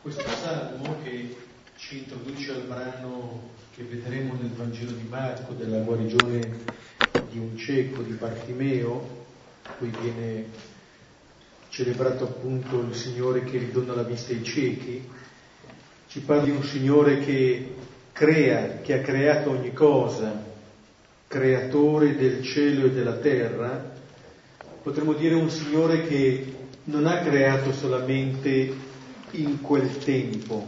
Questo salmo che ci introduce al brano che vedremo nel Vangelo di Marco della guarigione di un cieco, di Bartimeo, poi viene celebrato appunto il Signore che ridona la vista ai ciechi, ci parla di un Signore che crea, che ha creato ogni cosa, creatore del cielo e della terra. Potremmo dire un Signore che non ha creato solamente in quel tempo,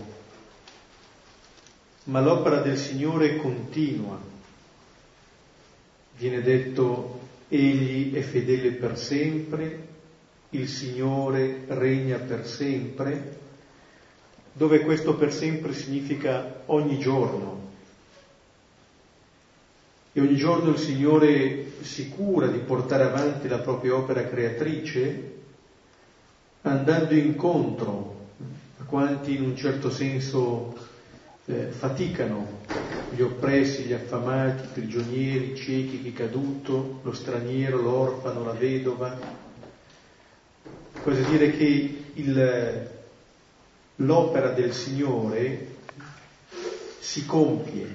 ma l'opera del Signore continua. Viene detto: egli è fedele per sempre, il Signore regna per sempre, dove questo per sempre significa ogni giorno. E ogni giorno il Signore si cura di portare avanti la propria opera creatrice, andando incontro a quanti in un certo senso faticano, gli oppressi, gli affamati, i prigionieri, i ciechi, chi caduto, lo straniero, l'orfano, la vedova. Cosa dire che l'opera del Signore si compie,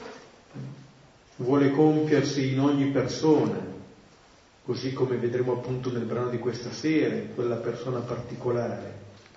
vuole compiersi in ogni persona, così come vedremo appunto nel brano di questa sera, in quella persona particolare.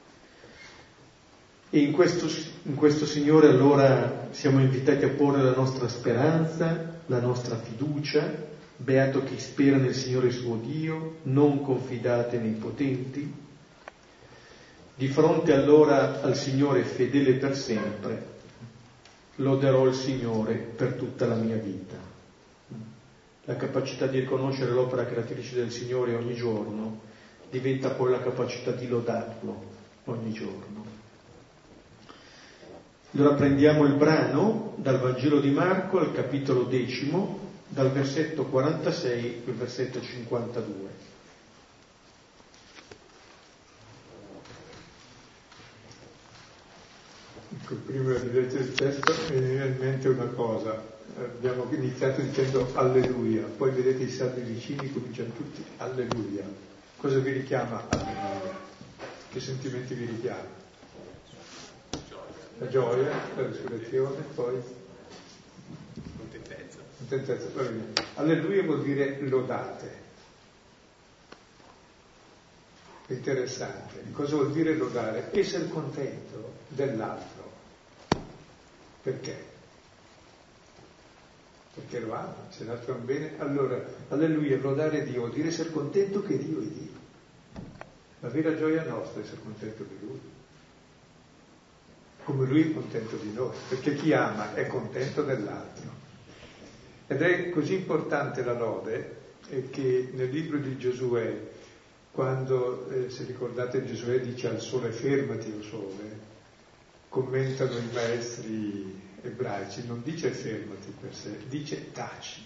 E in questo Signore allora siamo invitati a porre la nostra speranza, la nostra fiducia. Beato chi spera nel Signore suo Dio, non confidate nei potenti. Di fronte allora al Signore fedele per sempre, loderò il Signore per tutta la mia vita. La capacità di riconoscere l'opera creatrice del Signore ogni giorno diventa poi la capacità di lodarlo ogni giorno. Allora prendiamo il brano dal Vangelo di Marco al capitolo 10, dal versetto 46 al versetto 52. Ecco, prima di leggere il testo mi viene in mente una cosa. Abbiamo iniziato dicendo alleluia, poi vedete i salmi vicini cominciano tutti alleluia. Cosa vi richiama alleluia? Che sentimenti vi richiama? La gioia, la risurrezione, poi contentezza. Alleluia vuol dire lodate. È interessante. Cosa vuol dire lodare? Essere contento dell'altro. Perché? Perché lo ama, se l'altro è un bene. Allora, alleluia, lodare Dio vuol dire essere contento che Dio è Dio. La vera gioia nostra è essere contento di Lui. Come Lui è contento di noi, perché chi ama è contento dell'altro. Ed è così importante la lode che nel libro di Giosuè, quando, se ricordate, Giosuè dice al sole fermati o sole, commentano i maestri ebraici, non dice fermati per sé, dice taci.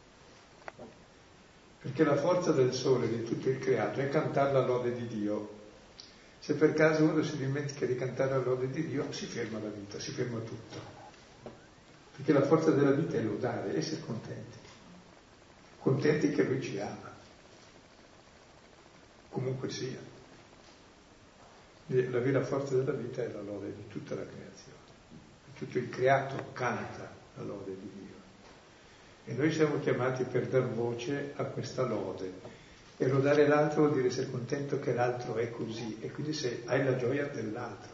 Perché la forza del sole, di tutto il creato, è cantare la lode di Dio. Se per caso uno si dimentica di cantare la lode di Dio, si ferma la vita, si ferma tutto. Perché la forza della vita è lodare, essere contenti. Contenti che Lui ci ama. Comunque sia. La vera forza della vita è la lode di tutta la creazione. Tutto il creato canta la lode di Dio. E noi siamo chiamati per dar voce a questa lode. E lodare l'altro vuol dire essere contento che l'altro è così, e quindi se hai la gioia dell'altro,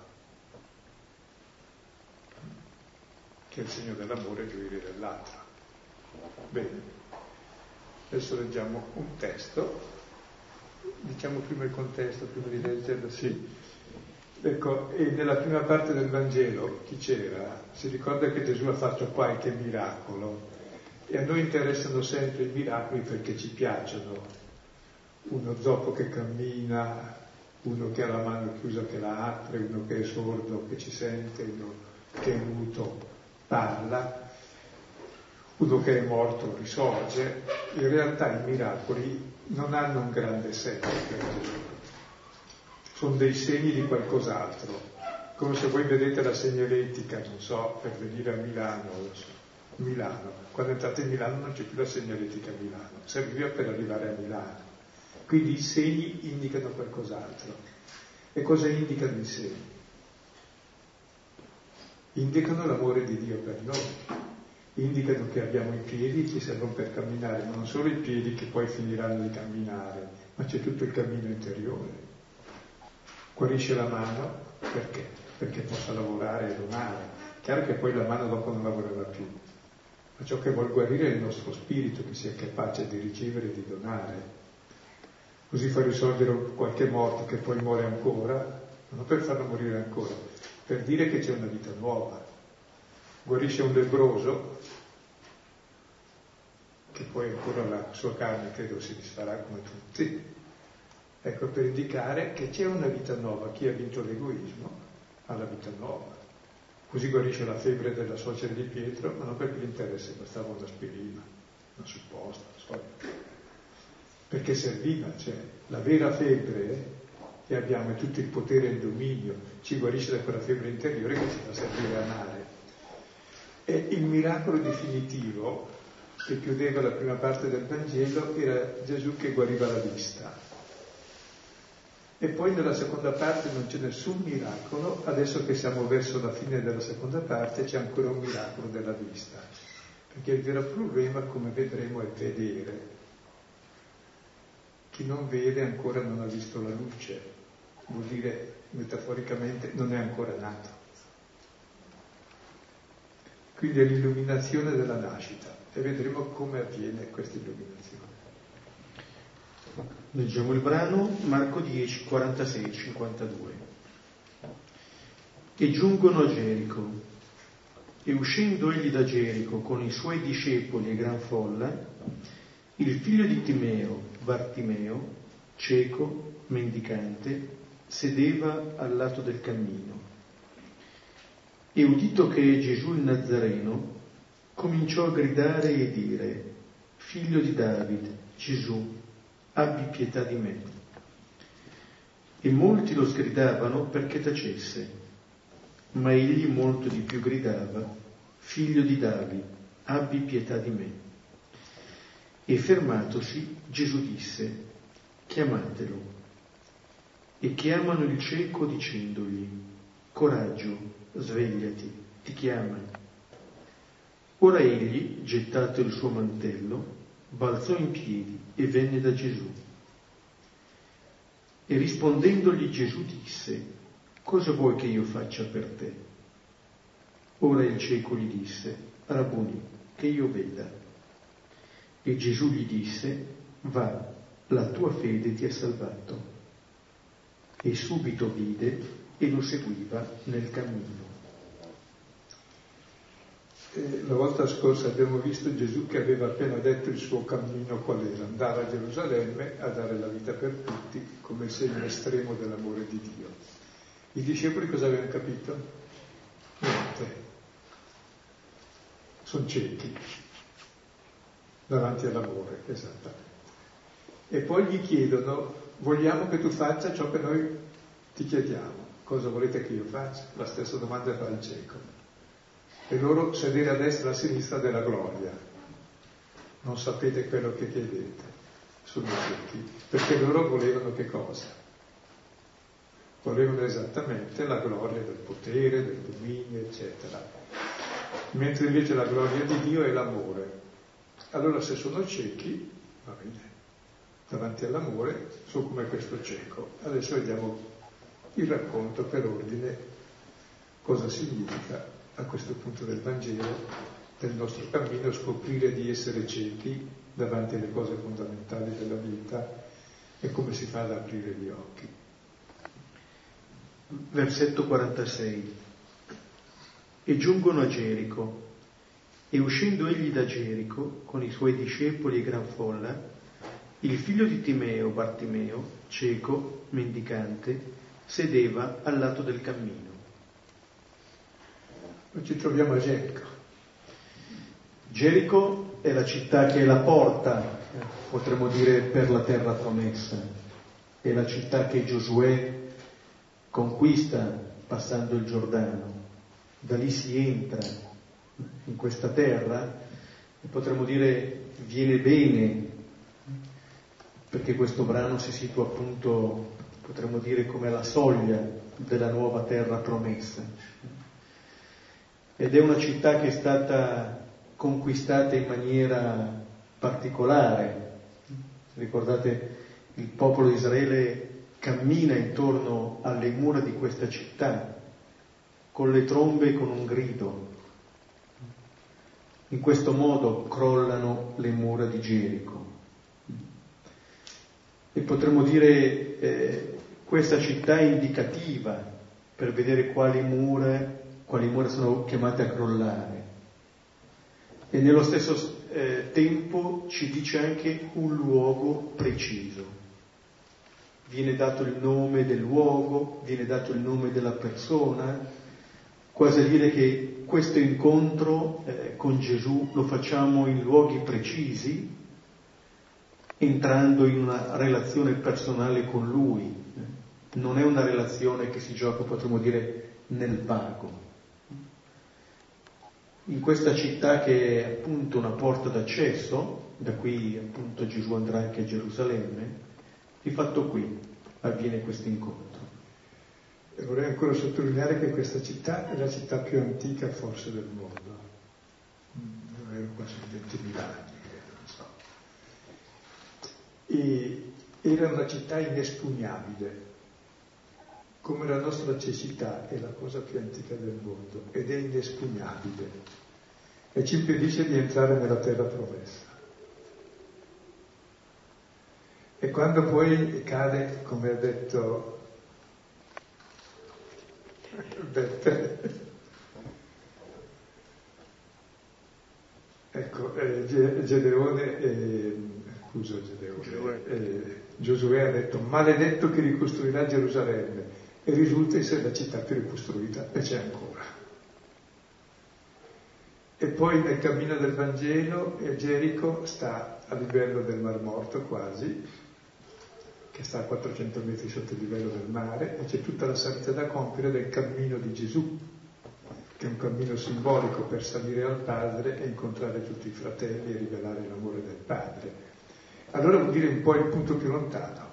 che è il segno dell'amore, gioire dell'altro. Bene, adesso leggiamo un testo, diciamo prima il contesto, prima di leggerlo, sì. Ecco, e nella prima parte del Vangelo, chi c'era, si ricorda che Gesù ha fatto qualche miracolo, e a noi interessano sempre i miracoli perché ci piacciono. Uno zoppo che cammina, uno che ha la mano chiusa che la apre, uno che è sordo che ci sente, uno che è muto parla, uno che è morto risorge. In realtà i miracoli non hanno un grande senso per Gesù, sono dei segni di qualcos'altro, come se voi vedete la segnaletica, non so, per venire a Milano, quando entrate in Milano non c'è più la segnaletica a Milano, serviva per arrivare a Milano. Quindi i segni indicano qualcos'altro. E cosa indicano i segni? indicano l'amore di Dio per noi, indicano che abbiamo i piedi che servono per camminare, ma non solo i piedi che poi finiranno di camminare, ma c'è tutto il cammino interiore. Guarisce la mano perché? Perché possa lavorare e donare. Chiaro che poi la mano dopo non lavorerà più, ma ciò che vuol guarire è il nostro spirito, che sia capace di ricevere e di donare. Così fa risolvere qualche morto che poi muore ancora, non per farlo morire ancora, per dire che c'è una vita nuova. Guarisce un lebbroso, che poi ancora la sua carne credo si disfarà come tutti, ecco, per indicare che c'è una vita nuova. Chi ha vinto l'egoismo ha la vita nuova. Così guarisce la febbre della suocera di Pietro, ma non perché gli interessa, bastava un'aspirina, una supposta, perché serviva, cioè la vera febbre che abbiamo è tutto il potere e il dominio, ci guarisce da quella febbre interiore che ci fa servire a amare. E il miracolo definitivo che chiudeva la prima parte del Vangelo era Gesù che guariva la vista. E poi nella seconda parte non c'è nessun miracolo, adesso che siamo verso la fine della seconda parte c'è ancora un miracolo della vista, perché il vero problema, come vedremo, è vedere. Chi non vede ancora non ha visto la luce, vuol dire metaforicamente non è ancora nato. Quindi è l'illuminazione della nascita e vedremo come avviene questa illuminazione. Leggiamo il brano Marco 10, 46, 52. E giungono a Gerico, e uscendo egli da Gerico con i suoi discepoli e gran folla, il figlio di Timeo, Bartimeo, cieco, mendicante, sedeva al lato del cammino. E udito che Gesù il Nazareno, cominciò a gridare e dire: Figlio di David, Gesù, abbi pietà di me. E molti lo sgridavano perché tacesse, ma egli molto di più gridava: Figlio di David, abbi pietà di me. E fermatosi, Gesù disse: Chiamatelo. E chiamano il cieco dicendogli: Coraggio, svegliati, ti chiama. Ora egli, gettato il suo mantello, balzò in piedi e venne da Gesù. E rispondendogli Gesù disse: Cosa vuoi che io faccia per te? Ora il cieco gli disse: Rabbuni, che io veda. E Gesù gli disse: Va, la tua fede ti ha salvato. E subito vide e lo seguiva nel cammino. La volta scorsa abbiamo visto Gesù che aveva appena detto il suo cammino qual era: andare a Gerusalemme a dare la vita per tutti come segno estremo dell'amore di Dio. I discepoli cosa avevano capito? Niente. Sono ciechi davanti all'amore, esattamente. E poi gli chiedono: vogliamo che tu faccia ciò che noi ti chiediamo. Cosa volete che io faccia? La stessa domanda fa il cieco. E loro sedere a destra e a sinistra della gloria. Non sapete quello che chiedete. Sono ciechi. Perché loro volevano che cosa? Volevano esattamente la gloria del potere, del dominio, eccetera. Mentre invece la gloria di Dio è l'amore. Allora se sono ciechi, va bene, davanti all'amore sono come questo cieco. Adesso vediamo il racconto per ordine, cosa significa a questo punto del Vangelo, del nostro cammino, scoprire di essere ciechi davanti alle cose fondamentali della vita e come si fa ad aprire gli occhi. Versetto 46. E giungono a Gerico, e uscendo egli da Gerico con i suoi discepoli e gran folla, il figlio di Timeo, Bartimeo, cieco, mendicante, sedeva al lato del cammino. Ci troviamo a Gerico. Gerico è la città che è la porta, potremmo dire, per la terra promessa. È la città che Giosuè conquista passando il Giordano. Da lì si entra in questa terra e potremmo dire viene bene, perché questo brano si situa appunto, potremmo dire, come alla soglia della nuova terra promessa. ed è una città che è stata conquistata in maniera particolare. Ricordate, il popolo di Israele cammina intorno alle mura di questa città con le trombe e con un grido. In questo modo crollano le mura di Gerico. E potremmo dire questa città è indicativa per vedere quali mura sono chiamate a crollare. E nello stesso tempo ci dice anche un luogo preciso. Viene dato il nome del luogo, viene dato il nome della persona, quasi a dire che questo incontro con Gesù lo facciamo in luoghi precisi, entrando in una relazione personale con Lui. Non è una relazione che si gioca, potremmo dire, nel vago. In questa città che è appunto una porta d'accesso, da qui appunto Gesù andrà anche a Gerusalemme, di fatto qui avviene questo incontro. E vorrei ancora sottolineare che questa città è la città più antica forse del mondo. Non ero quasi 20.000 anni, non so. E era una città inespugnabile, come la nostra cecità è la cosa più antica del mondo ed è inespugnabile e ci impedisce di entrare nella terra promessa. E quando poi cade, come ha detto Giosuè ha detto: maledetto chi ricostruirà Gerusalemme, e risulta essere la città più ricostruita, e c'è ancora. E poi nel cammino del Vangelo Gerico sta a livello del Mar Morto quasi, che sta a 400 metri sotto il livello del mare, e c'è tutta la salita da compiere del cammino di Gesù, che è un cammino simbolico per salire al Padre e incontrare tutti i fratelli e rivelare l'amore del Padre. Allora vuol dire un po' il punto più lontano.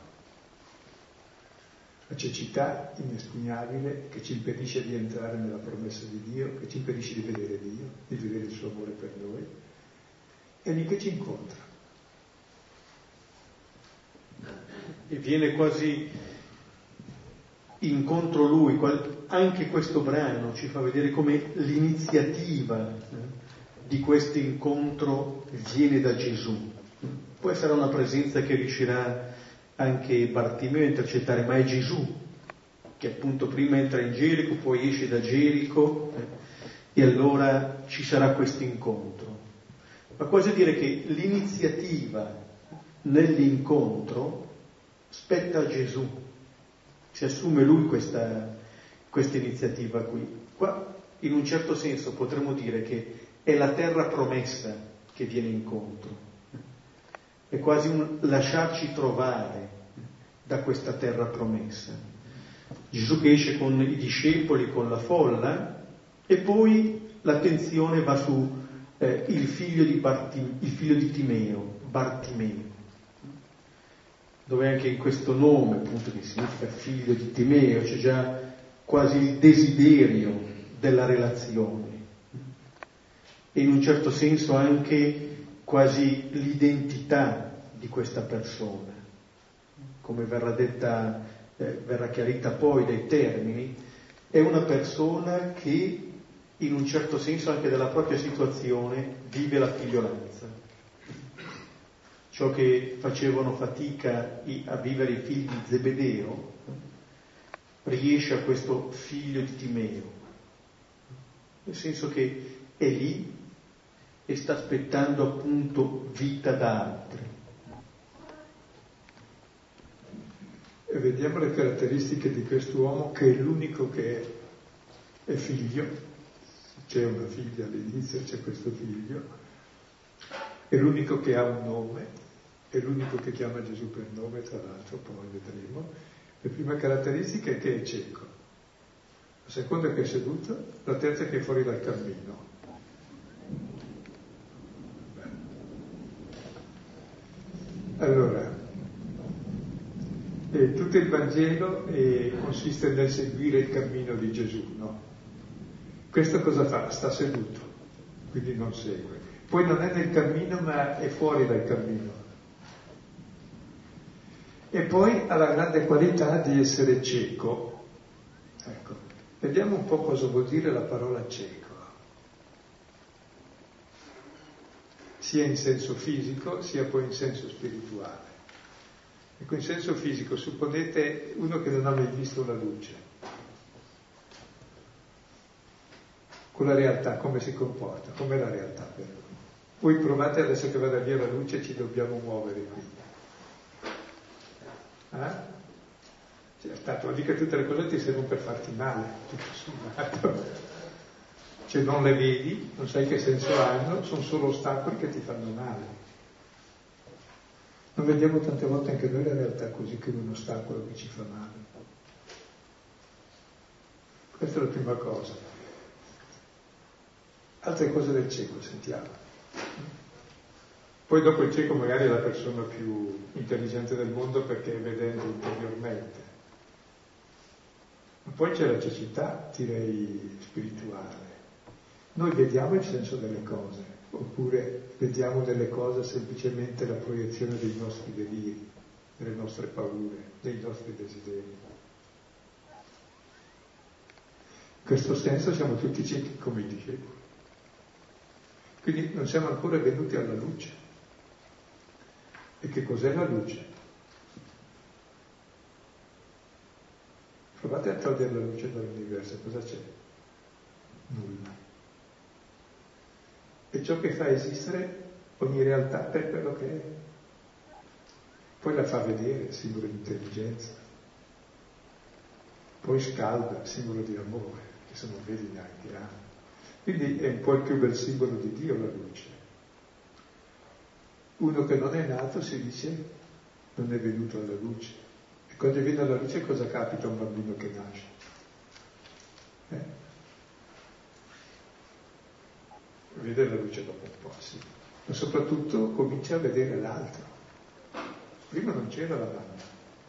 La cecità inespugnabile che ci impedisce di entrare nella promessa di Dio, che ci impedisce di vedere Dio, di vedere il suo amore per noi, è lì che ci incontra. E viene quasi incontro Lui. Anche questo brano ci fa vedere come l'iniziativa di questo incontro viene da Gesù. Poi sarà una presenza che riuscirà anche Bartimeo a intercettare, ma è Gesù che appunto prima entra in Gerico, poi esce da Gerico, e allora ci sarà questo incontro. Ma quasi a dire che l'iniziativa nell'incontro spetta a Gesù, si assume Lui questa iniziativa qui. Qua in un certo senso potremmo dire che è la terra promessa che viene incontro. È quasi un lasciarci trovare da questa terra promessa. Gesù che esce con i discepoli, con la folla, e poi l'attenzione va su il figlio di Timeo, Bartimeo, dove anche in questo nome, appunto, che significa figlio di Timeo, c'è già quasi il desiderio della relazione e in un certo senso anche quasi l'identità di questa persona, come verrà chiarita poi dai termini. È una persona che in un certo senso anche della propria situazione vive la figliolanza. Ciò che facevano fatica a vivere i figli di Zebedeo riesce a questo figlio di Timeo, nel senso che è lì e sta aspettando appunto vita da altri. E vediamo le caratteristiche di quest'uomo, che è l'unico che è figlio. C'è una figlia all'inizio, c'è questo figlio, è l'unico che ha un nome, è l'unico che chiama Gesù per nome, tra l'altro, poi vedremo. La prima caratteristica è che è cieco, la seconda è che è seduto, la terza è che è fuori dal cammino. Allora, tutto il Vangelo consiste nel seguire il cammino di Gesù, no? Questo cosa fa? Sta seduto, quindi non segue. Poi non è nel cammino, ma è fuori dal cammino. E poi ha la grande qualità di essere cieco. Ecco, vediamo un po' cosa vuol dire la parola cieco. Sia in senso fisico, sia poi in senso spirituale. Ecco, in senso fisico, supponete uno che non ha mai visto una luce. Con la realtà, come si comporta? Com'è la realtà per lui? Voi provate adesso che vada via la luce, ci dobbiamo muovere qui. Vuol dire che tutte le cose ti servono per farti male, tutto sommato. Cioè non le vedi, non sai che senso hanno, sono solo ostacoli che ti fanno male. Non vediamo tante volte anche noi la realtà così, che è un ostacolo che ci fa male. Questa è la prima cosa. Altre cose del cieco, sentiamo. Poi dopo il cieco magari è la persona più intelligente del mondo perché è vedendo interiormente. Ma poi c'è la cecità, direi, spirituale. Noi vediamo il senso delle cose, oppure vediamo nelle cose semplicemente la proiezione dei nostri deliri, delle nostre paure, dei nostri desideri. In questo senso siamo tutti ciechi come i discepoli. Quindi non siamo ancora venuti alla luce. E che cos'è la luce? Provate a togliere la luce dall'universo, cosa c'è? Nulla. E ciò che fa esistere ogni realtà per quello che è. Poi la fa vedere, simbolo di intelligenza. Poi scalda, simbolo di amore, che se non vedi neanche ama. Quindi è un po' il più bel simbolo di Dio la luce. Uno che non è nato si dice non è venuto alla luce. E quando viene alla luce cosa capita a un bambino che nasce? Vede la luce dopo un po', sì. Ma soprattutto comincia a vedere l'altro. Prima non c'era la mamma,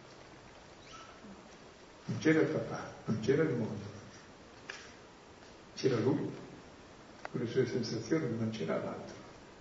non c'era il papà, non c'era il mondo. C'era lui, con le sue sensazioni, non c'era l'altro.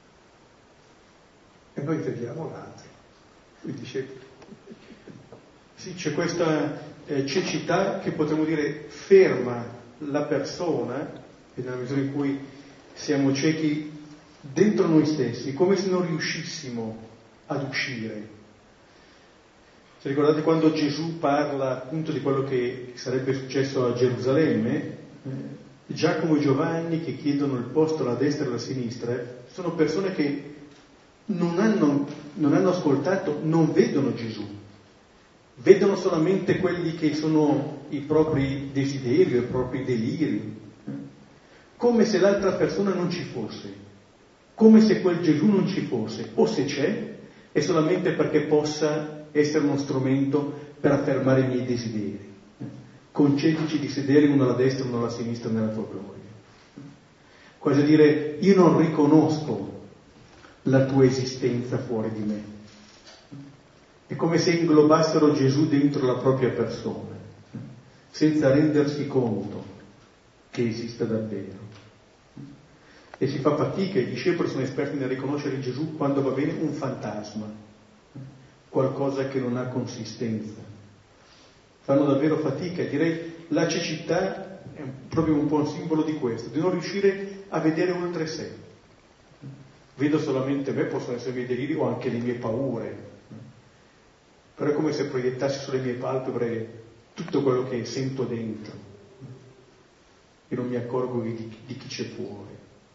E noi vediamo l'altro, i discepoli. Sì, c'è questa cecità che potremmo dire ferma la persona, e nella misura in cui siamo ciechi dentro noi stessi, come se non riuscissimo ad uscire. Se ricordate quando Gesù parla appunto di quello che sarebbe successo a Gerusalemme, Giacomo e Giovanni che chiedono il posto alla destra e alla sinistra, sono persone che non hanno ascoltato, non vedono Gesù, vedono solamente quelli che sono i propri desideri, i propri deliri, come se l'altra persona non ci fosse, come se quel Gesù non ci fosse, o se c'è è solamente perché possa essere uno strumento per affermare i miei desideri. Concedici di sedere uno alla destra e uno alla sinistra nella tua gloria. Quasi a dire, io non riconosco la tua esistenza fuori di me. È come se inglobassero Gesù dentro la propria persona, senza rendersi conto che esiste davvero. E si fa fatica, i discepoli sono esperti nel riconoscere in Gesù, quando va bene, un fantasma, qualcosa che non ha consistenza. Fanno davvero fatica, e direi la cecità è proprio un po' un simbolo di questo, di non riuscire a vedere oltre sé. Vedo solamente me, possono essere i miei deliri o anche le mie paure, però è come se proiettassi sulle mie palpebre tutto quello che sento dentro e non mi accorgo di chi c'è fuori.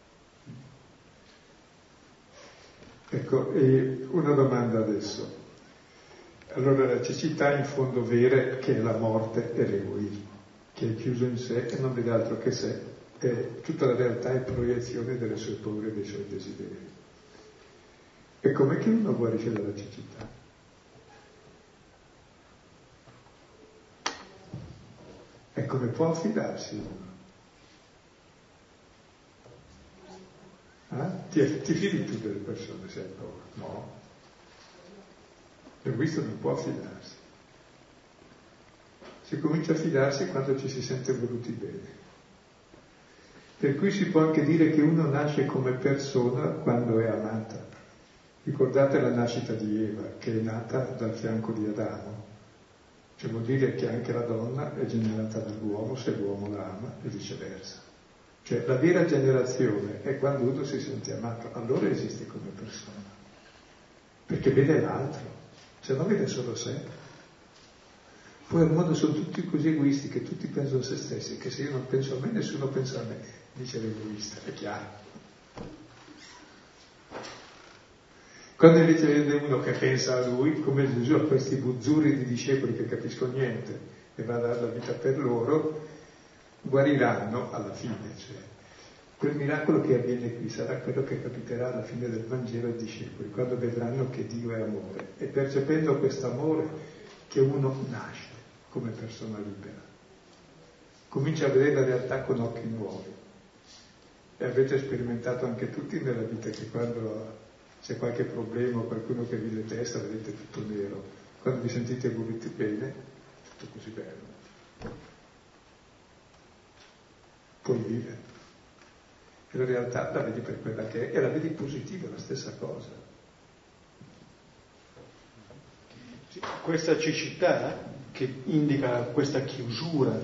Ecco, e una domanda adesso. Allora la cecità in fondo vera che è la morte e l'egoismo, che è chiuso in sé e non vede altro che sé, e tutta la realtà è proiezione delle sue paure e dei suoi desideri. E com'è che uno guarisce dalla cecità? E come può affidarsi uno? Ti fidi tu delle persone se hai paura? No. L'egoista non può fidarsi. Si comincia a fidarsi quando ci si sente voluti bene. Per cui si può anche dire che uno nasce come persona quando è amata. Ricordate la nascita di Eva, che è nata dal fianco di Adamo. Cioè vuol dire che anche la donna è generata dall'uomo se l'uomo la ama e viceversa. Cioè la vera generazione è quando uno si sente amato, allora esiste come persona. Perché vede l'altro, se no vede solo sé. Poi al mondo sono tutti così egoisti che tutti pensano a se stessi, che se io non penso a me nessuno pensa a me, dice l'egoista, è chiaro. Quando invece vede uno che pensa a lui, come Gesù a questi buzzurri di discepoli che capiscono niente e va a dare la vita per loro, guariranno alla fine. Cioè, quel miracolo che avviene qui sarà quello che capiterà alla fine del Vangelo ai discepoli, quando vedranno che Dio è amore. E percependo questo amore che uno nasce come persona libera, comincia a vedere la realtà con occhi nuovi. E avete sperimentato anche tutti nella vita che quando c'è qualche problema o qualcuno che vi detesta, vedete tutto nero. Quando vi sentite voluti bene, è tutto così bello. Puoi vivere. E la realtà la vedi per quella che è e la vedi positiva, la stessa cosa. Sì, questa cecità che indica questa chiusura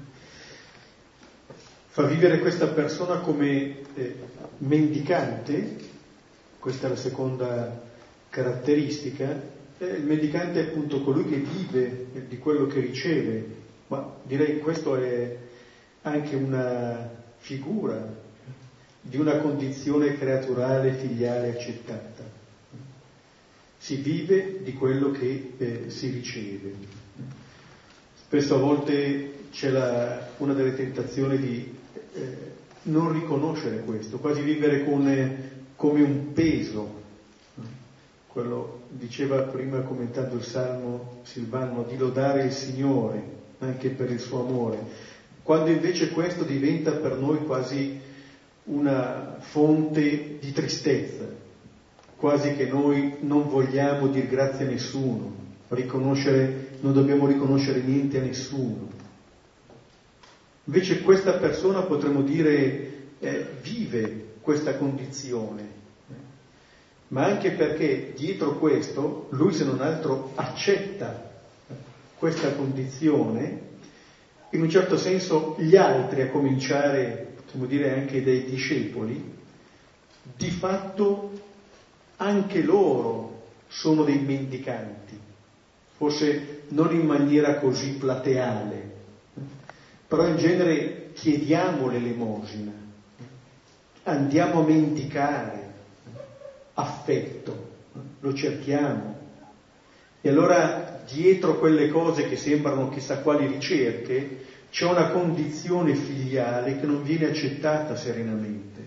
fa vivere questa persona come mendicante. Questa è la seconda caratteristica. Il mendicante è appunto colui che vive di quello che riceve, ma direi questo è anche una figura di una condizione creaturale filiale accettata. Si vive di quello che si riceve. Spesso a volte c'è una delle tentazioni di non riconoscere questo, quasi vivere come un peso. Quello diceva prima commentando il Salmo Silvano, di lodare il Signore anche per il suo amore, quando invece questo diventa per noi quasi una fonte di tristezza, quasi che noi non vogliamo dir grazie a nessuno, non dobbiamo riconoscere niente a nessuno. Invece questa persona, potremmo dire, vive questa condizione, ma anche perché dietro questo lui, se non altro, accetta questa condizione. In un certo senso gli altri, a cominciare, potremmo dire anche dai discepoli, di fatto anche loro sono dei mendicanti, forse non in maniera così plateale, però in genere chiediamo l'elemosina, andiamo a mendicare affetto, lo cerchiamo. E allora dietro quelle cose che sembrano chissà quali ricerche c'è una condizione filiale che non viene accettata serenamente,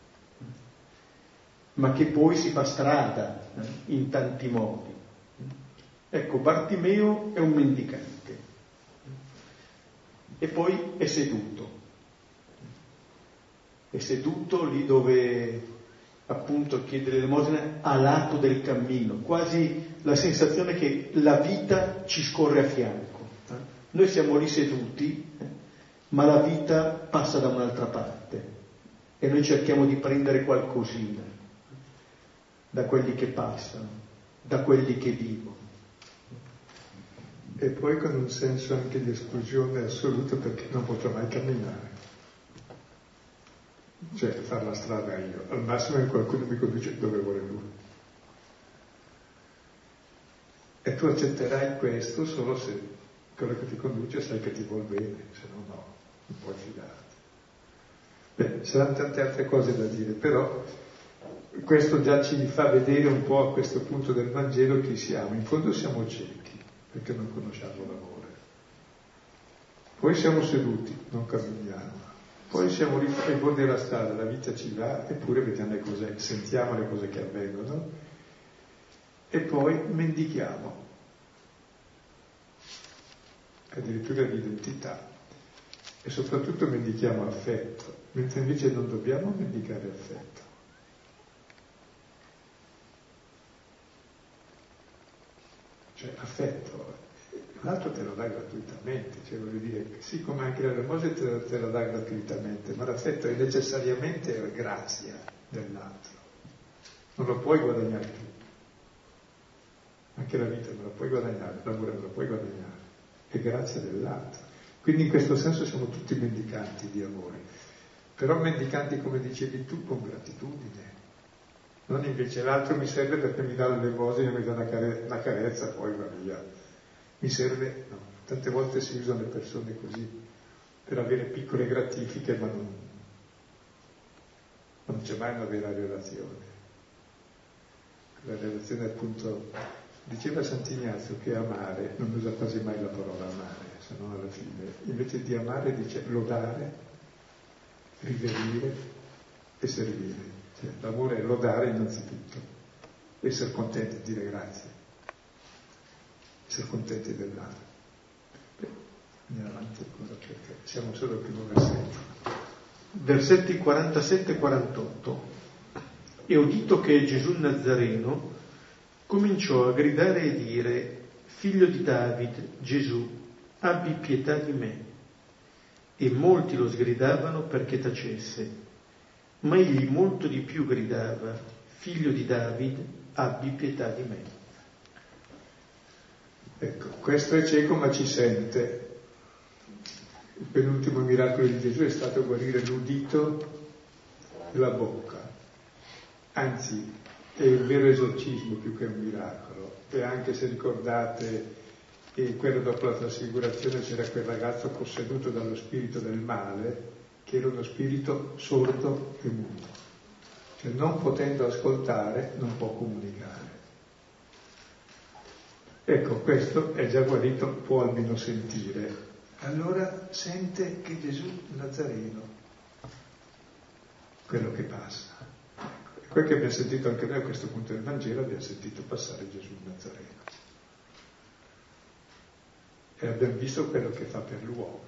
ma che poi si fa strada in tanti modi. Ecco, Bartimeo è un mendicante e poi è seduto lì dove appunto chiede l'elemosina a lato del cammino, quasi la sensazione che la vita ci scorre a fianco. Noi siamo lì seduti, ma la vita passa da un'altra parte e noi cerchiamo di prendere qualcosina da quelli che passano, da quelli che vivono. E poi con un senso anche di esclusione assoluta, perché non potrò mai camminare. Cioè fare la strada io, al massimo che qualcuno mi conduce dove vuole lui. E tu accetterai questo solo se quello che ti conduce sai che ti vuol bene, se no non puoi fidarti. Beh, ci saranno tante altre cose da dire, però questo già ci fa vedere un po' a questo punto del Vangelo chi siamo. In fondo siamo ciechi, perché non conosciamo l'amore. Poi siamo seduti, non camminiamo. Poi siamo lì ai bordi della strada, la vita ci va, eppure vediamo le cose, sentiamo le cose che avvengono, e poi mendichiamo, addirittura l'identità, e soprattutto mendichiamo affetto, mentre invece non dobbiamo mendicare affetto. Cioè affetto, l'altro te lo dà gratuitamente, cioè voglio dire, sì, come anche l'elemosina te la dà gratuitamente, ma l'affetto è necessariamente grazia dell'altro, non lo puoi guadagnare tu, anche la vita non la puoi guadagnare, l'amore non la puoi guadagnare, è grazia dell'altro. Quindi in questo senso siamo tutti mendicanti di amore, però mendicanti, come dicevi tu, con gratitudine. Non invece l'altro mi serve perché mi dà l'elemosina, mi dà una carezza, poi va via. Mi serve, no. Tante volte si usano le persone così, per avere piccole gratifiche, ma non c'è mai una vera relazione. La relazione appunto, diceva Sant'Ignazio che amare, non usa quasi mai la parola amare, se no alla fine, invece di amare dice lodare, riverire e servire. Cioè, l'amore è lodare innanzitutto, essere contenti, dire grazie, essere contenti dell'altro. Andiamo avanti ancora perché siamo solo al primo versetto. Versetti 47 e 48. E udito che Gesù Nazareno cominciò a gridare e dire: Figlio di David, Gesù, abbi pietà di me. E molti lo sgridavano perché tacesse. Ma egli molto di più gridava: Figlio di David, abbi pietà di me. Ecco, questo è cieco ma ci sente. Il penultimo miracolo di Gesù è stato guarire l'udito e la bocca. Anzi, è un vero esorcismo più che un miracolo. E anche se ricordate, quello dopo la trasfigurazione c'era quel ragazzo posseduto dallo spirito del male, che era uno spirito sordo e muto, cioè non potendo ascoltare non può comunicare. Ecco, questo è già guarito, può almeno sentire. Allora sente che Gesù Nazareno, quello che passa. Ecco, quel che abbiamo sentito anche noi a questo punto del Vangelo, abbiamo sentito passare Gesù Nazareno. E abbiamo visto quello che fa per l'uomo.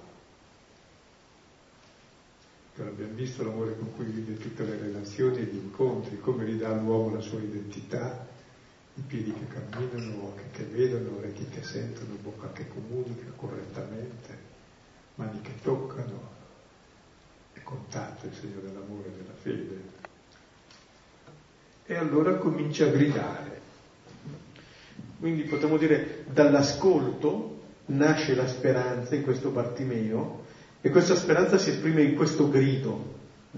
Abbiamo visto l'amore con cui vive tutte le relazioni e gli incontri, come ridà all'uomo la sua identità, i piedi che camminano, occhi che vedono, orecchi che sentono, bocca che comunica correttamente, mani che toccano, è contatto, il segno dell'amore e della fede. E allora comincia a gridare. Quindi potremmo dire, dall'ascolto nasce la speranza in questo Bartimeo, e questa speranza si esprime in questo grido,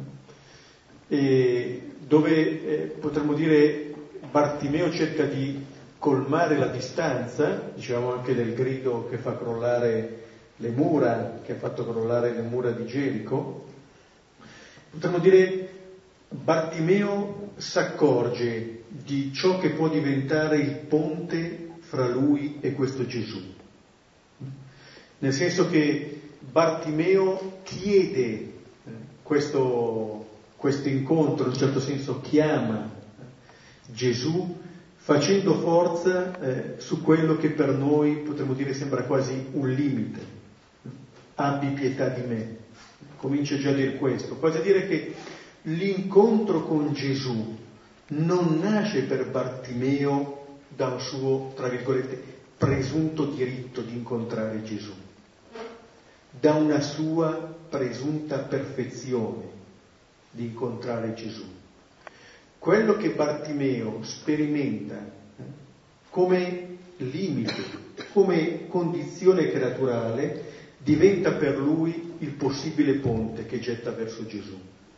dove potremmo dire Bartimeo cerca di colmare la distanza, diciamo anche del grido che fa crollare le mura, che ha fatto crollare le mura di Gerico. Potremmo dire Bartimeo s'accorge di ciò che può diventare il ponte fra lui e questo Gesù, nel senso che Bartimeo chiede questo incontro, in un certo senso chiama Gesù facendo forza su quello che per noi potremmo dire sembra quasi un limite. Abbi pietà di me. Comincia già a dire questo, quasi a dire che l'incontro con Gesù non nasce per Bartimeo da un suo, tra virgolette, presunto diritto di incontrare Gesù, da una sua presunta perfezione di incontrare Gesù. Quello che Bartimeo sperimenta come limite, come condizione creaturale, diventa per lui il possibile ponte che getta verso Gesù.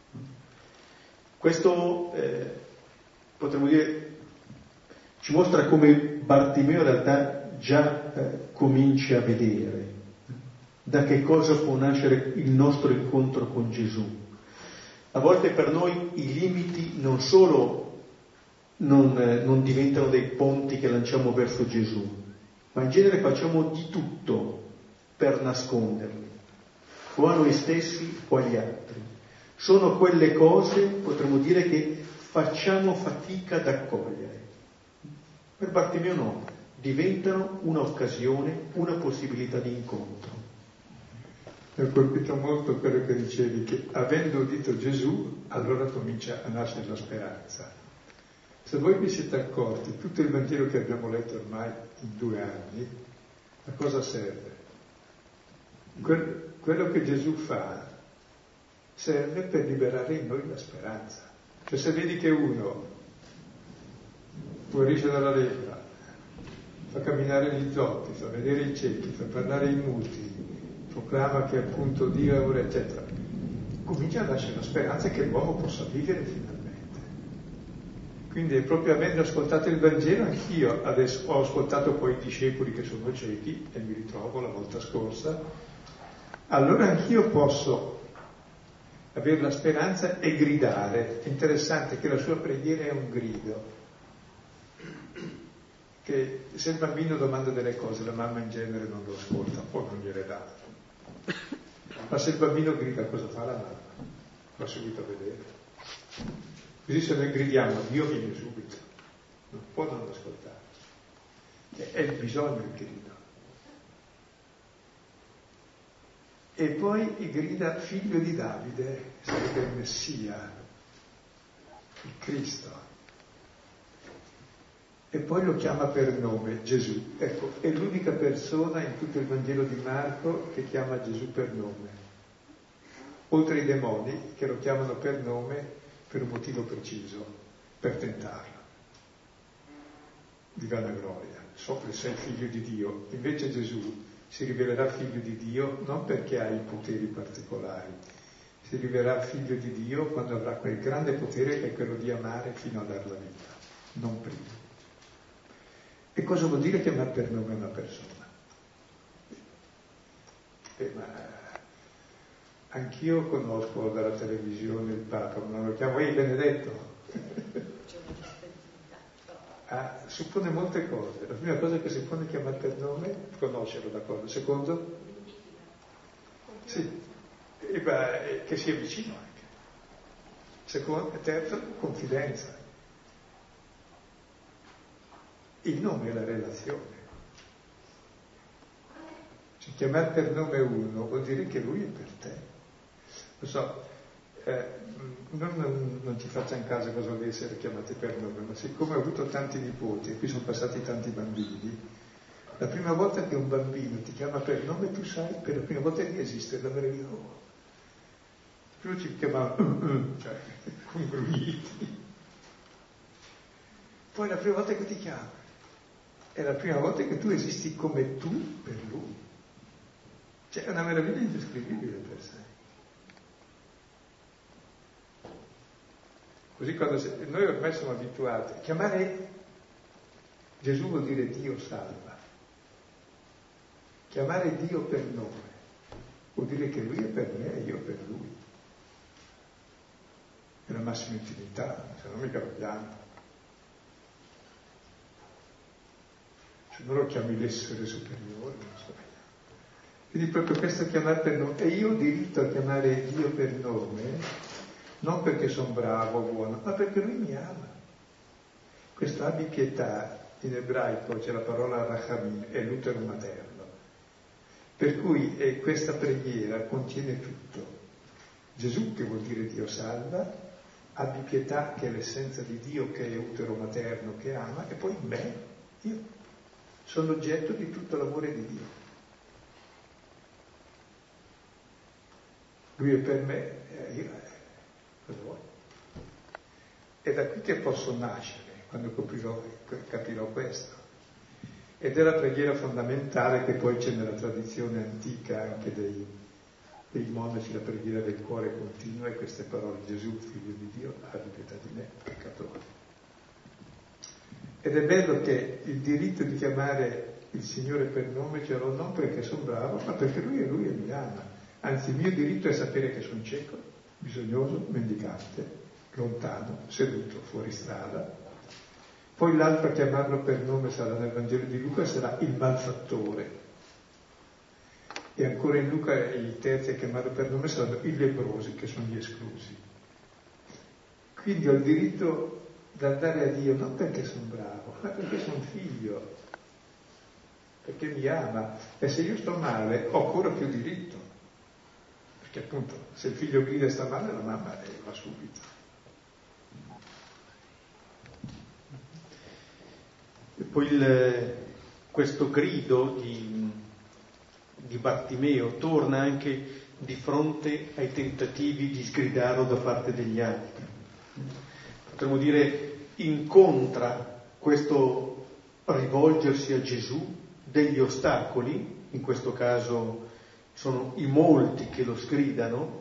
Questo potremmo dire ci mostra come Bartimeo in realtà già comincia a vedere da che cosa può nascere il nostro incontro con Gesù. A volte per noi i limiti non solo non diventano dei ponti che lanciamo verso Gesù, ma in genere facciamo di tutto per nasconderli, o a noi stessi o agli altri. Sono quelle cose, potremmo dire, che facciamo fatica ad accogliere. Per Bartimeo no, diventano un'occasione, una possibilità di incontro. Mi ha colpito molto quello che dicevi, che avendo udito Gesù, allora comincia a nascere la speranza. Se voi vi siete accorti, tutto il Vangelo che abbiamo letto ormai in 2 anni, a cosa serve? Quello che Gesù fa serve per liberare in noi la speranza. Cioè se vedi che uno guarisce dalla lepra, fa camminare gli zotti, fa vedere i ciechi, fa parlare i muti, proclama che appunto Dio è ora, eccetera, comincia a darci la speranza che l'uomo possa vivere finalmente. Quindi proprio avendo ascoltato il Vangelo, anch'io adesso ho ascoltato poi i discepoli che sono ciechi, e mi ritrovo la volta scorsa, allora anch'io posso avere la speranza e gridare. È interessante che la sua preghiera è un grido, che se il bambino domanda delle cose la mamma in genere non lo ascolta o non gliele dà, ma se il bambino grida cosa fa la mamma? Va subito a vedere. Così se noi gridiamo Dio viene subito, non può non ascoltare, è il bisogno il grido. E poi grida figlio di Davide, sarebbe il Messia, il Cristo. E poi lo chiama per nome, Gesù. Ecco, è l'unica persona in tutto il Vangelo di Marco che chiama Gesù per nome. Oltre ai demoni che lo chiamano per nome per un motivo preciso, per tentarlo. Di vanagloria. So che sei figlio di Dio. Invece Gesù si rivelerà figlio di Dio non perché ha i poteri particolari, si rivelerà figlio di Dio quando avrà quel grande potere che è quello di amare fino a dar la vita, non prima. E cosa vuol dire chiamare per nome una persona? Ma anch'io conosco dalla televisione il Papa, non lo chiamo, ehi Benedetto! Suppone molte cose. La prima cosa che si pone chiamare per nome, conoscerlo, d'accordo. Secondo? Sì, che sia vicino anche. Secondo, terzo, confidenza. Il nome è la relazione. Cioè, chiamare per nome uno vuol dire che lui è per te. Lo so, non ci facciamo caso cosa vuol essere chiamati per nome, ma siccome ho avuto tanti nipoti e qui sono passati tanti bambini, la prima volta che un bambino ti chiama per nome tu sai per la prima volta che esiste la meraviglia. Prima ci chiamavano cioè con grugniti, poi la prima volta che ti chiama è la prima volta che tu esisti come tu per lui, cioè è una meraviglia indescrivibile per sé. Così quando noi ormai siamo abituati a chiamare Gesù vuol dire Dio salva. Chiamare Dio per nome vuol dire che Lui è per me e io per Lui. È la massima intimità, se no mica lo chiamo. Se non lo chiami l'essere superiore, non so. Quindi proprio questo chiamare per nome. E io ho diritto a chiamare Dio per nome non perché sono bravo, buono, ma perché Lui mi ama. Questo abbi pietà, in ebraico c'è la parola rachamim, è l'utero materno. Per cui questa preghiera contiene tutto. Gesù, che vuol dire Dio salva, abbi pietà, che è l'essenza di Dio, che è utero materno, che ama, e poi me, io sono oggetto di tutto l'amore di Dio. Lui è per me, io cosa vuoi? È da qui che posso nascere, quando capirò questo. Ed è la preghiera fondamentale che poi c'è nella tradizione antica anche dei monaci, la preghiera del cuore continua, e queste parole: Gesù, figlio di Dio, abbi pietà di me, peccatore. Ed è bello che il diritto di chiamare il Signore per nome ce l'ho non perché sono bravo, ma perché Lui è Lui e mi ama. Anzi, il mio diritto è sapere che sono cieco, bisognoso, mendicante, lontano, seduto, fuori strada. Poi l'altro a chiamarlo per nome sarà nel Vangelo di Luca, sarà il malfattore. E ancora in Luca i terzi a chiamarlo per nome saranno i leprosi, che sono gli esclusi. Quindi ho il diritto di andare a Dio non perché sono bravo, ma perché sono figlio, perché mi ama. E se io sto male ho ancora più diritto, perché appunto se il figlio grida e sta male, la mamma va subito. E poi questo grido di Bartimeo torna anche di fronte ai tentativi di sgridarlo da parte degli altri. Potremmo dire, incontra questo rivolgersi a Gesù degli ostacoli, in questo caso sono i molti che lo sgridano.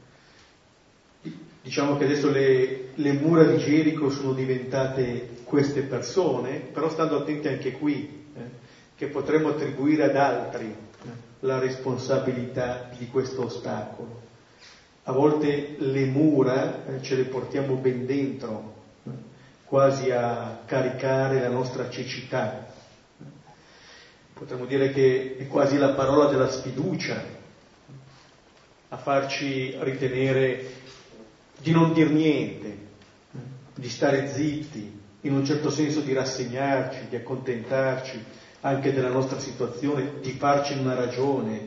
Diciamo che adesso le mura di Gerico sono diventate queste persone, però stando attenti anche qui, che potremmo attribuire ad altri la responsabilità di questo ostacolo. A volte le mura ce le portiamo ben dentro, quasi a caricare la nostra cecità. Potremmo dire che è quasi la parola della sfiducia a farci ritenere di non dir niente, di stare zitti, in un certo senso di rassegnarci, di accontentarci anche della nostra situazione, di farci una ragione.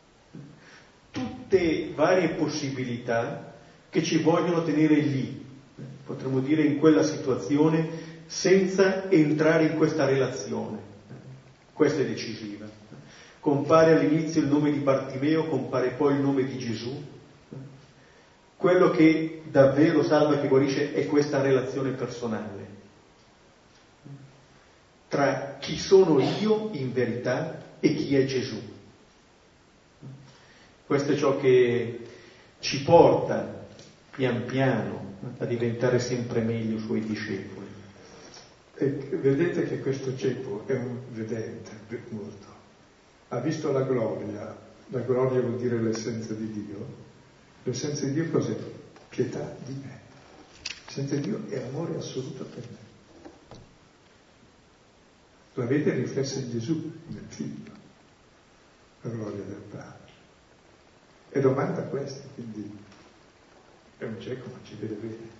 Tutte varie possibilità che ci vogliono tenere lì, potremmo dire in quella situazione, senza entrare in questa relazione. Questa è decisiva. Compare all'inizio il nome di Bartimeo, compare poi il nome di Gesù. Quello che davvero salva, che guarisce, è questa relazione personale tra chi sono io in verità e chi è Gesù. Questo è ciò che ci porta pian piano a diventare sempre meglio suoi discepoli. E vedete che questo cieco è un vedente molto. Ha visto la gloria vuol dire l'essenza di Dio. L'essenza di Dio cos'è? Pietà di me. L'essenza di Dio è amore assoluto per me. La vede riflessa in Gesù, nel Figlio, la gloria del Padre. E domanda questo, quindi è un cieco ma ci vede bene.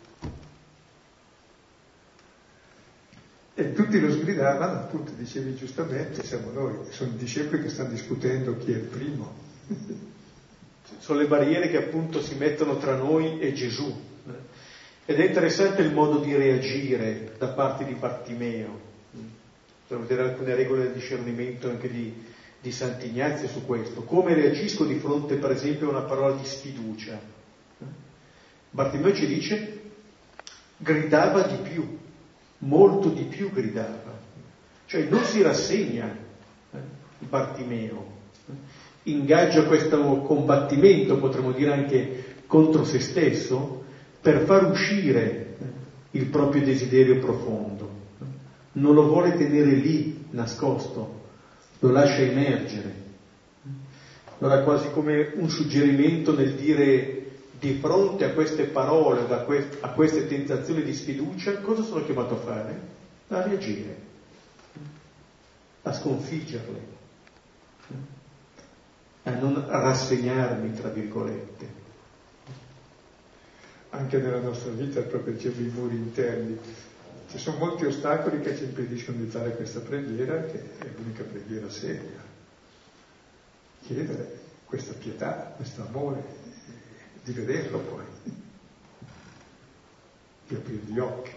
E tutti lo sgridavano, appunto, dicevi giustamente, siamo noi, sono i discepoli che stanno discutendo chi è il primo. Sono le barriere che appunto si mettono tra noi e Gesù. Ed è interessante il modo di reagire da parte di Bartimeo. Possiamo vedere alcune regole del discernimento anche di Sant'Ignazio su questo. Come reagisco di fronte, per esempio, a una parola di sfiducia? Bartimeo ci dice, gridava di più, molto di più gridava. Cioè non si rassegna Bartimeo. Ingaggia questo combattimento, potremmo dire anche contro se stesso, per far uscire il proprio desiderio profondo. Non lo vuole tenere lì nascosto, lo lascia emergere. Allora quasi come un suggerimento nel dire, di fronte a queste parole, a queste tentazioni di sfiducia, cosa sono chiamato a fare? A reagire, a sconfiggerle, a non rassegnarmi, tra virgolette. Anche nella nostra vita, proprio dicevo, i muri interni. Ci sono molti ostacoli che ci impediscono di fare questa preghiera, che è l'unica preghiera seria. Chiedere questa pietà, questo amore, di vederlo poi, di aprire gli occhi.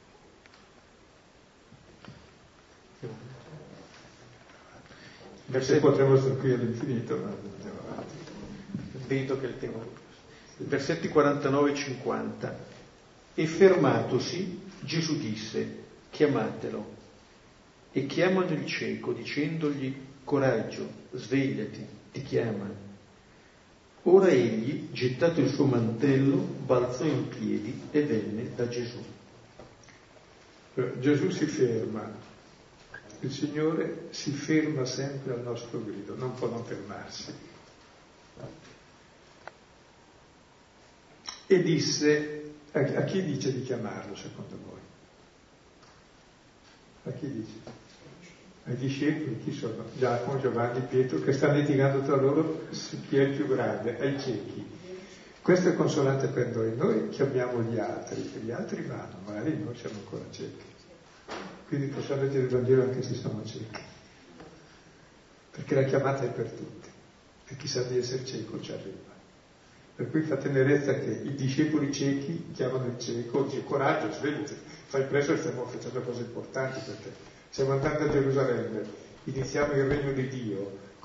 Se potremmo stare qui all'infinito, ma andiamo avanti. Vedo che il tempo. Versetti 49 e 50. E fermatosi, Gesù disse, chiamatelo. E chiamano il cieco, dicendogli, coraggio, svegliati, ti chiama. Ora egli, gettato il suo mantello, balzò in piedi e venne da Gesù. Gesù si ferma, il Signore si ferma sempre al nostro grido, non può non fermarsi. E disse, a chi dice di chiamarlo secondo voi? A chi dice? Ai discepoli, chi sono? Giacomo, Giovanni, Pietro, che stanno litigando tra loro su chi è il più grande, ai ciechi. Questo è consolante per noi. Noi chiamiamo gli altri, e gli altri vanno, magari noi siamo ancora ciechi. Quindi possiamo leggere il Vangelo anche se siamo ciechi. Perché la chiamata è per tutti. E chi sa di essere cieco ci arriva. Per cui fa tenerezza che i discepoli ciechi chiamano il cieco, dice coraggio, svegliati, fai presto che stiamo facendo cose importanti perché stiamo andando a Gerusalemme, iniziamo il regno di Dio,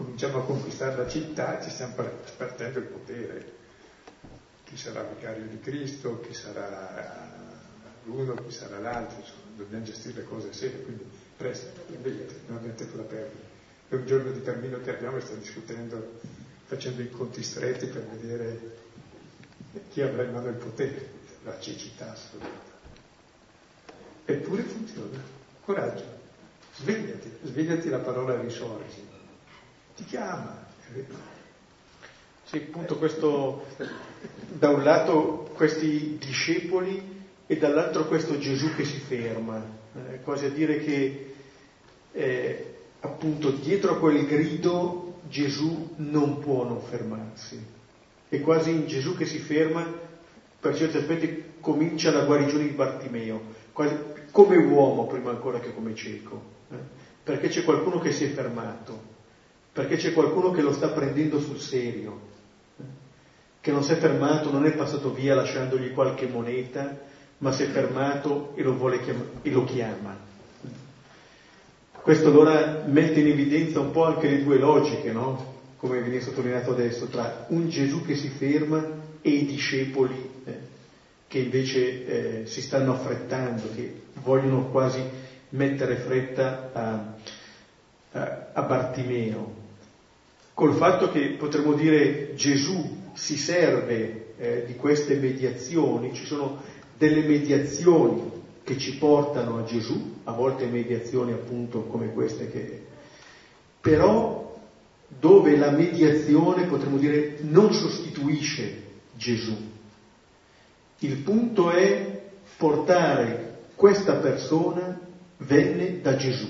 cominciamo a conquistare la città, ci stiamo spartendo il potere. Chi sarà vicario di Cristo, chi sarà l'uno, chi sarà l'altro, insomma, dobbiamo gestire le cose serie, quindi presto, svegliati, non abbiamo tempo da perdere. È un giorno di cammino che abbiamo e stiamo discutendo, facendo incontri stretti per vedere chi avrà in mano il potere, la cecità assoluta. Eppure funziona. Coraggio, svegliati, la parola risorgi. Ti chiama. Sì, appunto questo, da un lato questi discepoli e dall'altro questo Gesù che si ferma, quasi a dire che appunto dietro a quel grido Gesù non può non fermarsi. E quasi in Gesù che si ferma, per certi aspetti comincia la guarigione di Bartimeo, quasi come uomo prima ancora che come cieco, perché c'è qualcuno che si è fermato, perché c'è qualcuno che lo sta prendendo sul serio, che non si è fermato, non è passato via lasciandogli qualche moneta, ma si è fermato e lo chiama. Questo allora mette in evidenza un po' anche le due logiche, no? Come viene sottolineato adesso, tra un Gesù che si ferma e i discepoli che invece si stanno affrettando, che vogliono quasi mettere fretta a Bartimeo. Col fatto che potremmo dire Gesù si serve di queste mediazioni, ci sono delle mediazioni che ci portano a Gesù, a volte mediazioni appunto come queste però dove la mediazione, potremmo dire, non sostituisce Gesù. Il punto è portare questa persona venne da Gesù.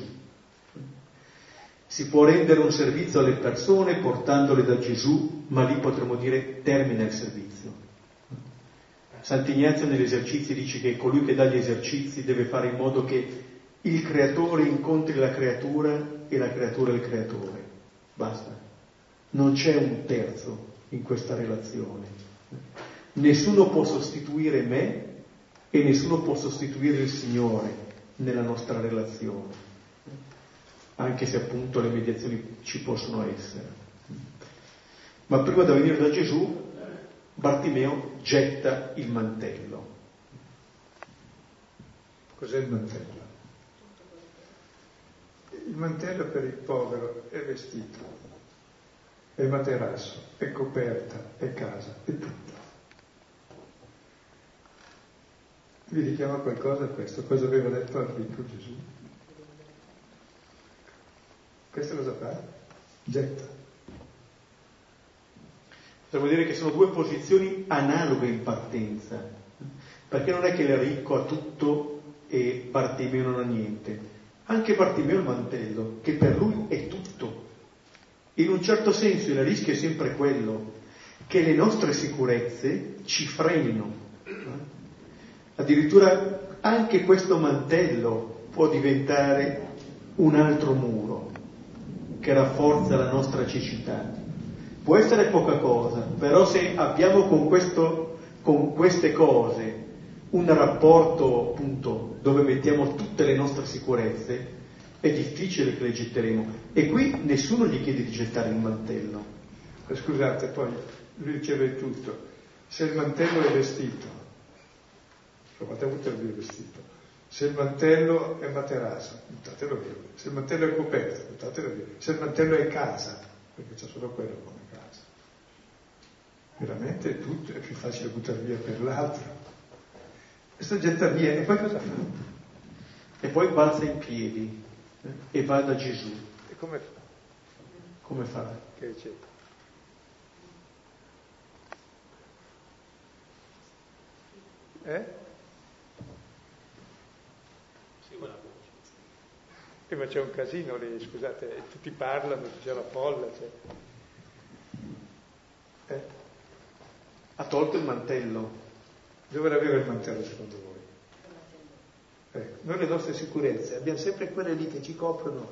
Si può rendere un servizio alle persone portandole da Gesù, ma lì potremmo dire termina il servizio. Sant'Ignazio negli esercizi dice che colui che dà gli esercizi deve fare in modo che il creatore incontri la creatura e la creatura il creatore. Basta. Non c'è un terzo in questa relazione. Nessuno può sostituire me e nessuno può sostituire il Signore nella nostra relazione, anche se appunto le mediazioni ci possono essere. Ma prima di venire da Gesù, Bartimeo getta il mantello. Cos'è il mantello? Il mantello per il povero è vestito, è materasso, è coperta, è casa, è tutto. Vi richiama qualcosa questo? Cosa aveva detto al ricco Gesù? Questo cosa fa? Getta. Potremmo dire che sono due posizioni analoghe in partenza, perché non è che il ricco ha tutto e Bartimeo non ha niente. Anche Bartimeo ha il mantello, che per lui è tutto. In un certo senso il rischio è sempre quello, che le nostre sicurezze ci frenino. Addirittura anche questo mantello può diventare un altro muro che rafforza la nostra cecità. Può essere poca cosa, però se abbiamo con queste cose un rapporto appunto dove mettiamo tutte le nostre sicurezze, è difficile che le getteremo. E qui nessuno gli chiede di gettare il mantello. Scusate, poi lui riceve tutto. Se il mantello è vestito, provate a buttare via il vestito. Se il mantello è materasso, buttatelo via. Se il mantello è coperto, buttatelo via. Se il mantello è casa, perché c'è solo quello come casa. Veramente tutto è più facile buttare via per l'altro. Questo getta via e poi cosa fa? E poi balza in piedi e va da Gesù. E come fa? Come fa? Che ricetta? Sì, una voce. Ma c'è un casino lì, scusate, tutti parlano, c'è la folla, c'è. Ha tolto il mantello. Dove aveva il mantello secondo voi? Noi le nostre sicurezze abbiamo sempre quelle lì che ci coprono.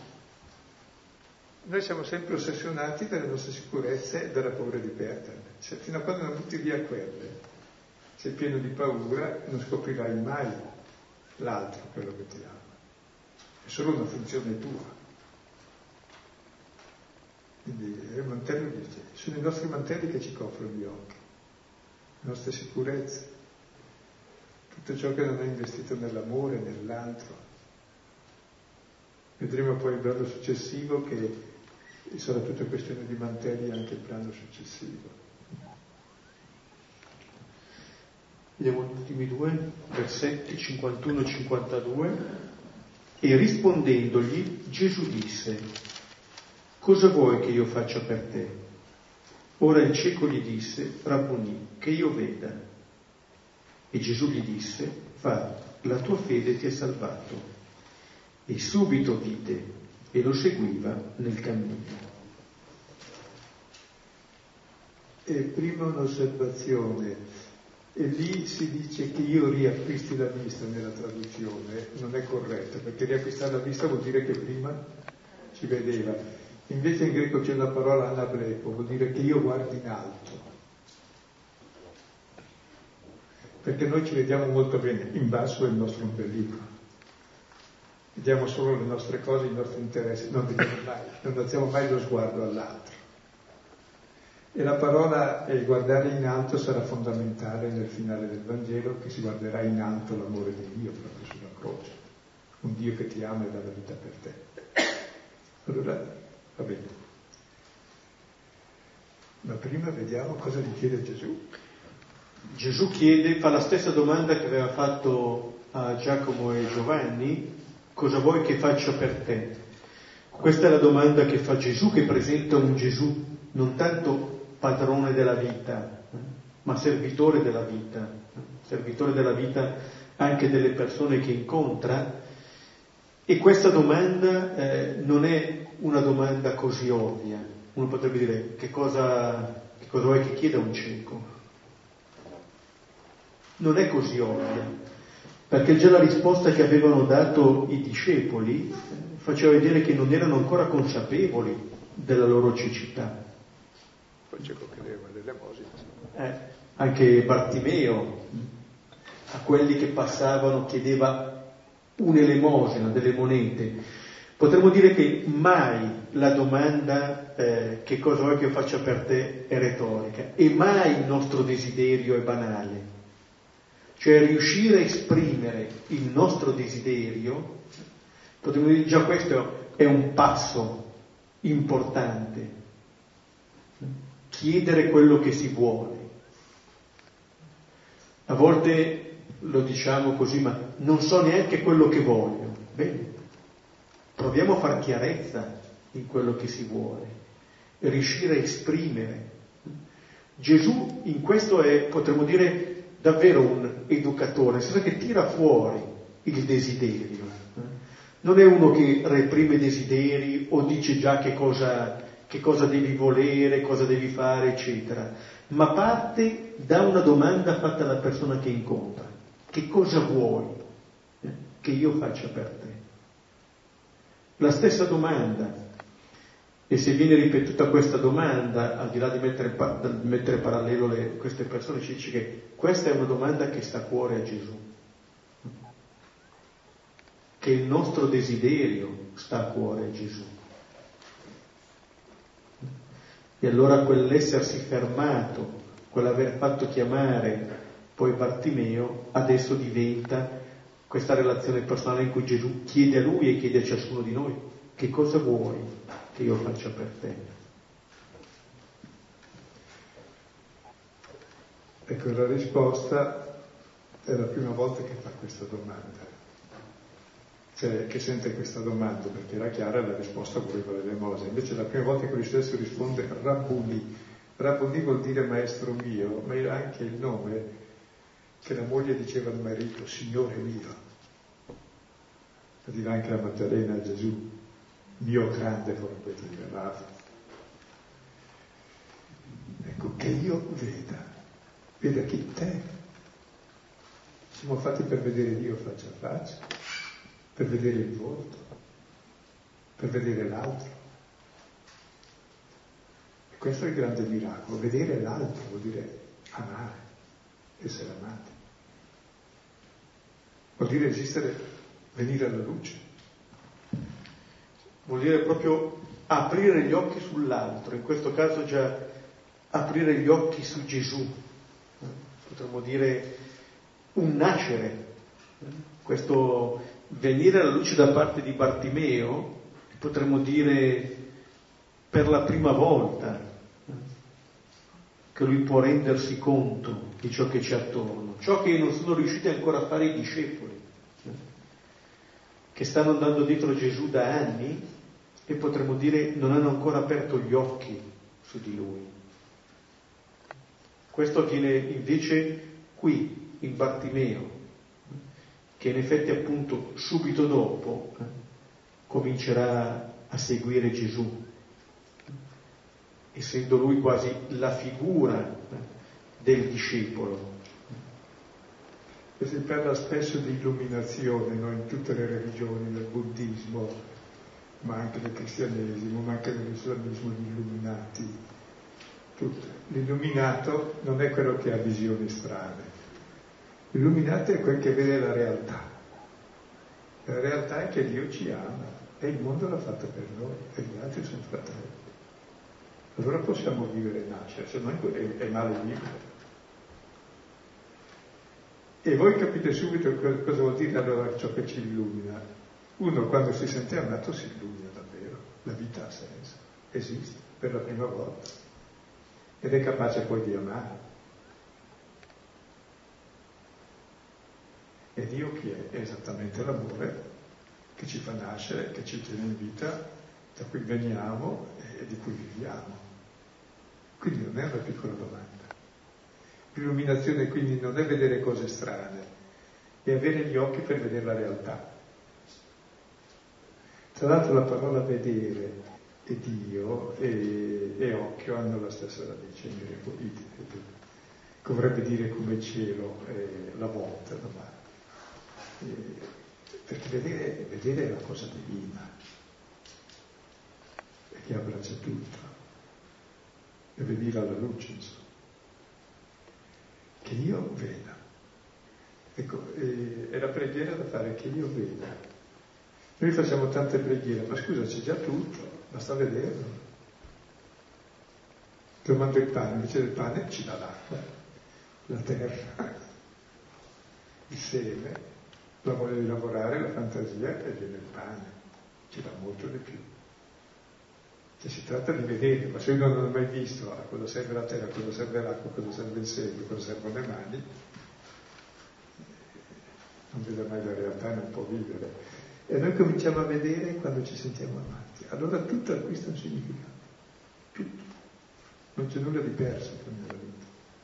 Noi siamo sempre ossessionati dalle nostre sicurezze e dalla paura di perderne. Cioè, fino a quando non butti via quelle, sei pieno di paura e non scoprirai mai l'altro, quello che ti ama. È solo una funzione tua. Quindi il mantello dice, sono i nostri mantelli che ci coprono gli occhi, le nostre sicurezze, tutto ciò che non è investito nell'amore, nell'altro. Vedremo poi il brano successivo che sarà tutta questione di mantelli anche il brano successivo. Vediamo gli ultimi due versetti, 51 e 52. E rispondendogli Gesù disse: cosa vuoi che io faccia per te? Ora il cieco gli disse: Rabboni, che io veda. E Gesù gli disse: va, la tua fede ti ha salvato. E subito vide e lo seguiva nel cammino. E prima un'osservazione. E lì si dice che io riacquisti la vista nella traduzione, non è corretto, perché riacquistare la vista vuol dire che prima ci vedeva. Invece in greco c'è una parola anablepo, vuol dire che io guardi in alto. Perché noi ci vediamo molto bene, in basso è il nostro ombelico. Vediamo solo le nostre cose, i nostri interessi, non alziamo mai lo sguardo all'altro. E la parola guardare in alto sarà fondamentale nel finale del Vangelo, che si guarderà in alto l'amore di Dio proprio sulla croce, un Dio che ti ama e dà la vita per te. Allora, va bene. Ma prima vediamo cosa gli chiede Gesù. Gesù fa la stessa domanda che aveva fatto a Giacomo e Giovanni: cosa vuoi che faccia per te? Questa è la domanda che fa Gesù, che presenta un Gesù non tanto padrone della vita, ma servitore della vita anche delle persone che incontra. E questa domanda non è una domanda così ovvia. Uno potrebbe dire: che cosa vuoi che chieda un cieco? Non è così ovvia, perché già la risposta che avevano dato i discepoli faceva vedere che non erano ancora consapevoli della loro cecità. Poi c'è che deve dell'elemosina. Anche Bartimeo, a quelli che passavano, chiedeva un'elemosina, delle monete. Potremmo dire che mai la domanda che cosa vuoi che io faccia per te è retorica, e mai il nostro desiderio è banale. Cioè riuscire a esprimere il nostro desiderio, potremmo dire già questo è un passo importante. Chiedere quello che si vuole. A volte lo diciamo così, ma non so neanche quello che voglio. Bene, proviamo a far chiarezza in quello che si vuole, riuscire a esprimere. Gesù in questo è, potremmo dire, davvero un educatore, nel senso che tira fuori il desiderio. Non è uno che reprime desideri o dice già che cosa devi volere, cosa devi fare, eccetera, ma parte da una domanda fatta alla persona che incontra: che cosa vuoi che io faccia per te? La stessa domanda, e se viene ripetuta questa domanda, al di là di mettere parallelo queste persone, ci dice che questa è una domanda che sta a cuore a Gesù, che il nostro desiderio sta a cuore a Gesù. E allora quell'essersi fermato, quell'aver fatto chiamare poi Bartimeo, adesso diventa questa relazione personale in cui Gesù chiede a lui e chiede a ciascuno di noi: che cosa vuoi che io faccia per te? Ecco, la risposta è la prima volta che fa questa domanda, cioè che sente questa domanda, perché era chiara la risposta voleva l'elemosina. Invece la prima volta che lui stesso risponde Rabboni. Rabboni vuol dire maestro mio, ma era anche il nome che la moglie diceva al marito: Signore mio. Lo dirà anche la Maddalena a Gesù: mio grande vorrebbe dire. Ecco, che io veda chi te. Siamo fatti per vedere Dio faccia a faccia, per vedere il volto, per vedere l'altro. E questo è il grande miracolo: vedere l'altro vuol dire amare, essere amati. Vuol dire esistere, venire alla luce. Vuol dire proprio aprire gli occhi sull'altro, in questo caso già aprire gli occhi su Gesù, potremmo dire un nascere, questo venire alla luce da parte di Bartimeo, potremmo dire per la prima volta che lui può rendersi conto di ciò che c'è attorno, ciò che non sono riusciti ancora a fare i discepoli, che stanno andando dietro Gesù da anni e potremmo dire non hanno ancora aperto gli occhi su di lui. Questo avviene invece qui, in Bartimeo, che in effetti appunto subito dopo comincerà a seguire Gesù, essendo lui quasi la figura del discepolo. E si parla spesso di illuminazione, no? In tutte le religioni, nel buddismo, ma anche nel cristianesimo, ma anche nell'islamismo, gli illuminati. Tutte. L'illuminato non è quello che ha visioni strane. L'illuminato è quel che vede la realtà. La realtà è che Dio ci ama e il mondo l'ha fatto per noi e gli altri sono fratelli. Allora possiamo vivere e nascere, se no è male vivere. E voi capite subito cosa vuol dire allora ciò che ci illumina. Uno quando si sente amato si illumina davvero, la vita ha senso, esiste per la prima volta ed è capace poi di amare. E Dio chi è? È esattamente l'amore che ci fa nascere, che ci tiene in vita, da cui veniamo e di cui viviamo. Quindi non è una piccola domanda. L'illuminazione quindi non è vedere cose strane, è avere gli occhi per vedere la realtà. Tra l'altro la parola vedere e Dio e occhio hanno la stessa radice in greco, che vorrebbe dire come cielo, la volta, perché vedere è una cosa divina, e che abbraccia tutto, e venire alla luce, insomma. Che io veda. Ecco, è la preghiera da fare, che io veda. Noi facciamo tante preghiere, ma scusa, c'è già tutto, basta vederlo. Domando il pane, invece del pane ci dà l'acqua, la terra, il seme, la voglia di lavorare, la fantasia e viene il pane, ci dà molto di più. Cioè si tratta di vedere, ma se uno non ha mai visto a cosa serve la terra, a cosa serve l'acqua, a cosa serve il seme, a cosa servono le mani, non vede mai la realtà e non può vivere. E noi cominciamo a vedere quando ci sentiamo amati. Allora tutto acquista un significato. Tutto. Non c'è nulla di perso nella vita.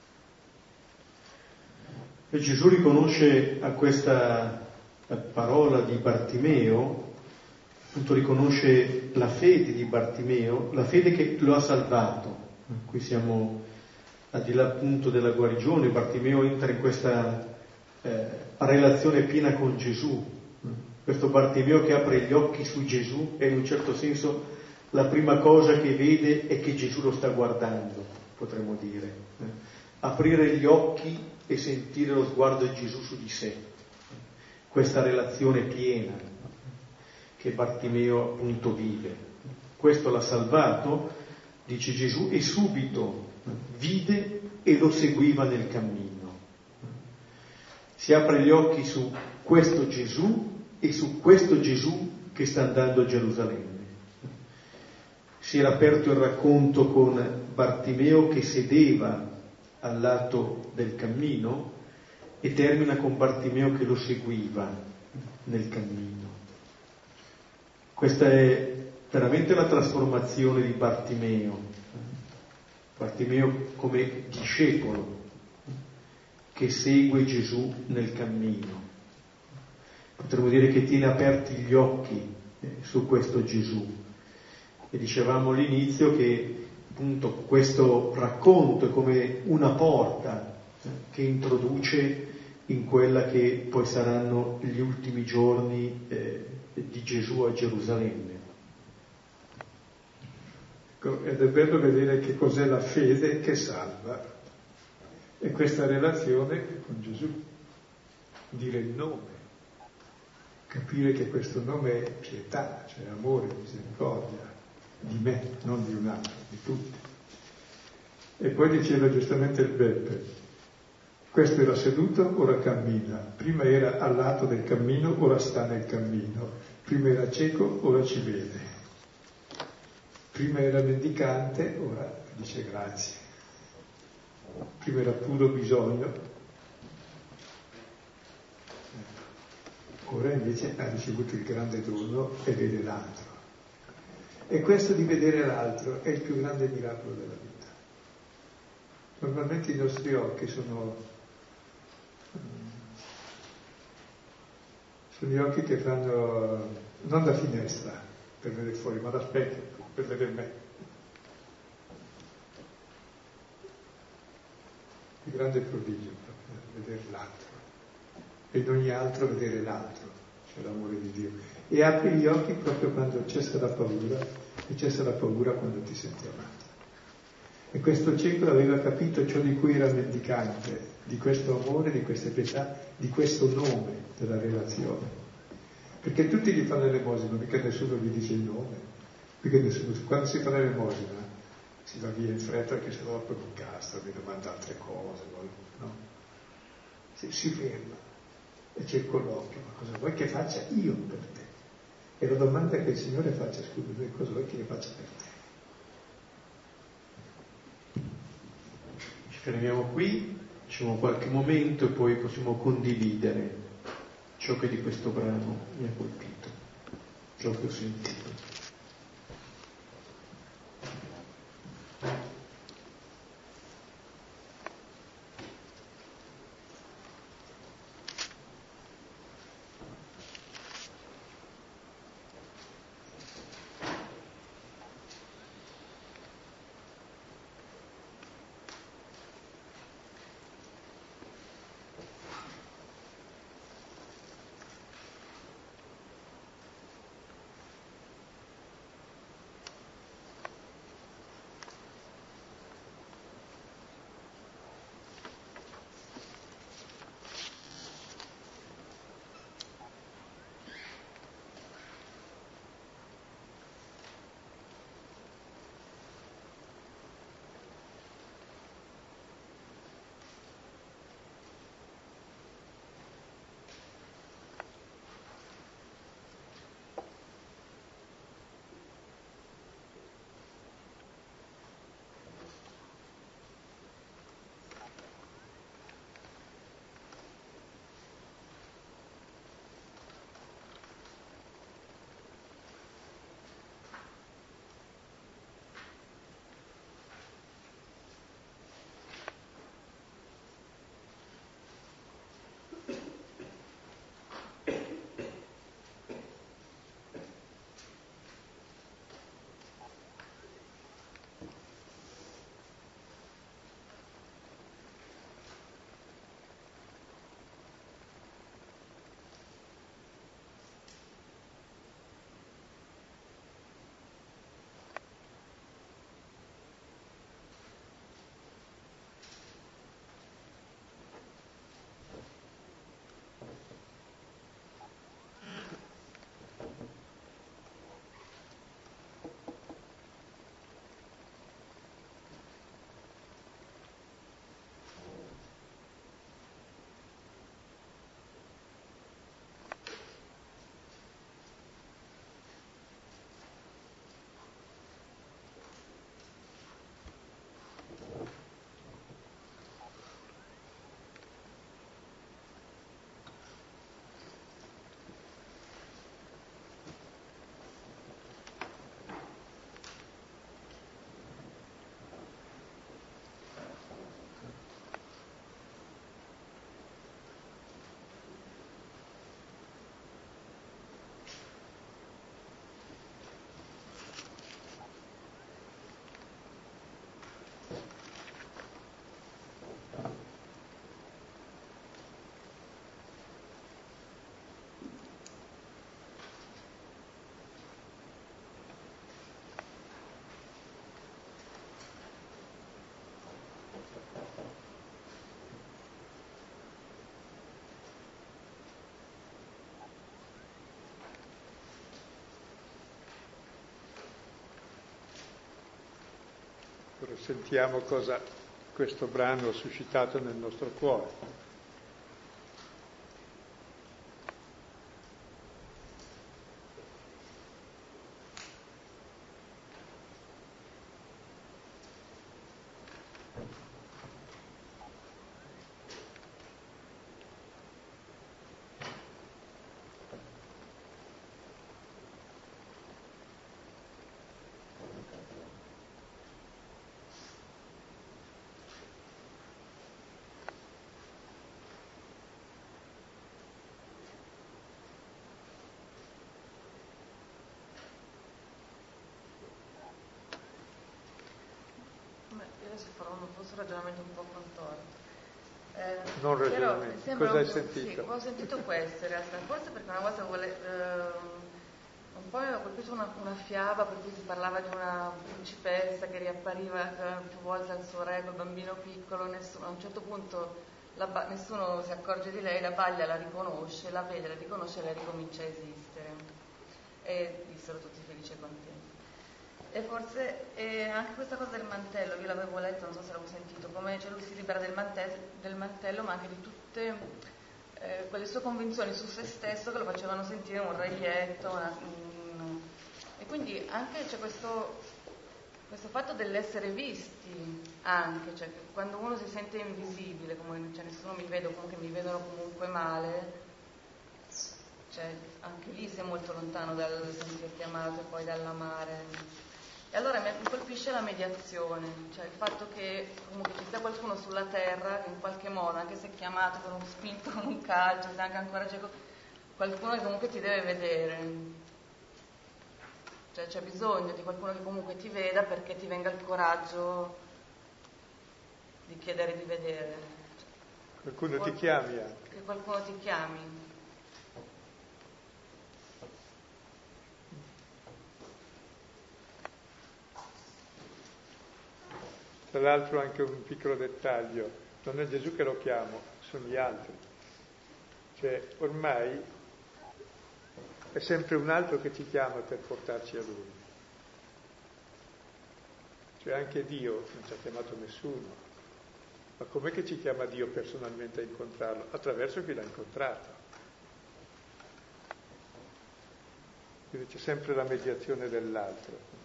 E Gesù riconosce a questa parola di Bartimeo, appunto riconosce la fede di Bartimeo, la fede che lo ha salvato. Qui siamo al di là appunto della guarigione, Bartimeo entra in questa relazione piena con Gesù. Questo Bartimeo che apre gli occhi su Gesù e in un certo senso la prima cosa che vede è che Gesù lo sta guardando, potremmo dire. Aprire gli occhi e sentire lo sguardo di Gesù su di sé. Questa relazione piena che Bartimeo appunto vive. Questo l'ha salvato, dice Gesù, e subito vide e lo seguiva nel cammino. Si apre gli occhi su questo Gesù e su questo Gesù che sta andando a Gerusalemme. Si era aperto il racconto con Bartimeo che sedeva al lato del cammino e termina con Bartimeo che lo seguiva nel cammino. Questa è veramente la trasformazione di Bartimeo. Bartimeo come discepolo che segue Gesù nel cammino. Potremmo dire che tiene aperti gli occhi su questo Gesù. E dicevamo all'inizio che appunto questo racconto è come una porta che introduce in quella che poi saranno gli ultimi giorni di Gesù a Gerusalemme. Ed è bello vedere che cos'è la fede che salva e questa relazione con Gesù, dire il nome, capire che questo nome è pietà, cioè amore, misericordia, di me, non di un altro, di tutti. E poi diceva giustamente il Beppe, questo era seduto, ora cammina, prima era al lato del cammino, ora sta nel cammino, prima era cieco, ora ci vede, prima era mendicante, ora dice grazie, prima era puro bisogno, ora invece ha ricevuto il grande dono e vede l'altro. E questo di vedere l'altro è il più grande miracolo della vita. Normalmente i nostri occhi sono gli occhi che fanno non da finestra per vedere fuori, ma da specchio per vedere me. Il grande prodigio proprio, vedere l'altro. E in ogni altro vedere l'altro, cioè l'amore di Dio. E apri gli occhi proprio quando cessa la paura, e cessa la paura quando ti senti amato. E questo cieco aveva capito ciò di cui era mendicante, di questo amore, di questa pietà, di questo nome della relazione. Perché tutti gli fanno l'elemosina, mica nessuno gli dice il nome, mica nessuno, quando si fa l'elemosina si va via in fretta perché sennò dopo non incastra, mi domanda altre cose, no? Si ferma e c'è il colloquio, ma cosa vuoi che faccia io per te? E la domanda che il Signore faccia, scusami, cosa vuoi che io faccia per te? Ci fermiamo qui, diciamo qualche momento e poi possiamo condividere ciò che di questo brano mi ha colpito, ciò che ho sentito. sentiamo cosa questo brano ha suscitato nel nostro cuore. Adesso farò forse un ragionamento un po' contorto. Non ragionamento, cosa hai sentito? Sì, ho sentito questo in realtà, forse perché una volta un po' mi ha colpito una fiaba per cui si parlava di una principessa che riappariva più volte al suo re col bambino piccolo, a un certo punto nessuno si accorge di lei, la baglia la riconosce, la vede, la riconosce e lei ricomincia a esistere. E vissero tutti felici e contenti. E forse anche questa cosa del mantello, io l'avevo letto, non so se l'avevo sentito, come lui si libera del mantello, ma anche di tutte quelle sue convinzioni su se stesso che lo facevano sentire un reietto. E quindi anche c'è questo fatto dell'essere visti, anche, cioè quando uno si sente invisibile, come cioè, nessuno mi vede o comunque mi vedono comunque male, cioè anche lì sei molto lontano dal sentirti amato e poi dall'amare. E allora mi colpisce la mediazione, cioè il fatto che comunque ci sia qualcuno sulla terra che in qualche modo, anche se chiamato con un spinto, con un calcio, se anche ancora c'è qualcuno che comunque ti deve vedere. Cioè c'è bisogno di qualcuno che comunque ti veda perché ti venga il coraggio di chiedere di vedere. Qualcuno ti chiami anche. Che qualcuno ti chiami. Tra l'altro anche un piccolo dettaglio, non è Gesù che lo chiama, sono gli altri. Cioè ormai è sempre un altro che ci chiama per portarci a Lui. Cioè anche Dio non ci ha chiamato nessuno. Ma com'è che ci chiama Dio personalmente a incontrarlo? Attraverso chi l'ha incontrato. Quindi c'è sempre la mediazione dell'altro.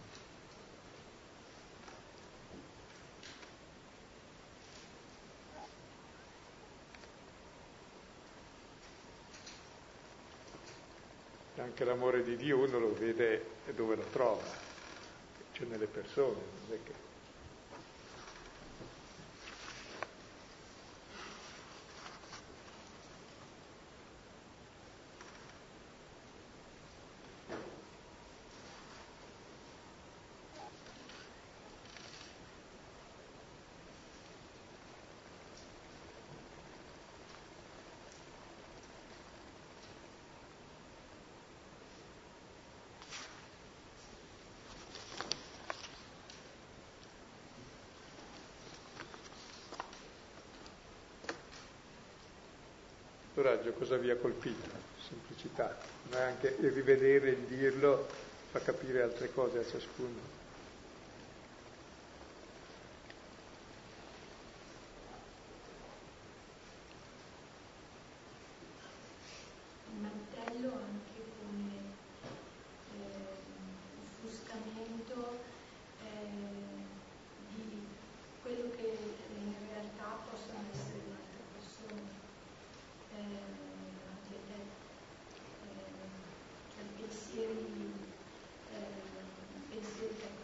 Anche l'amore di Dio uno lo vede e dove lo trova, cioè nelle persone, non è che... Coraggio, cosa vi ha colpito? Semplicità, ma anche il rivedere, il dirlo, fa capire altre cose a ciascuno. Il mantello anche come offuscamento di quello che in realtà possono essere le altre persone. Pensieri che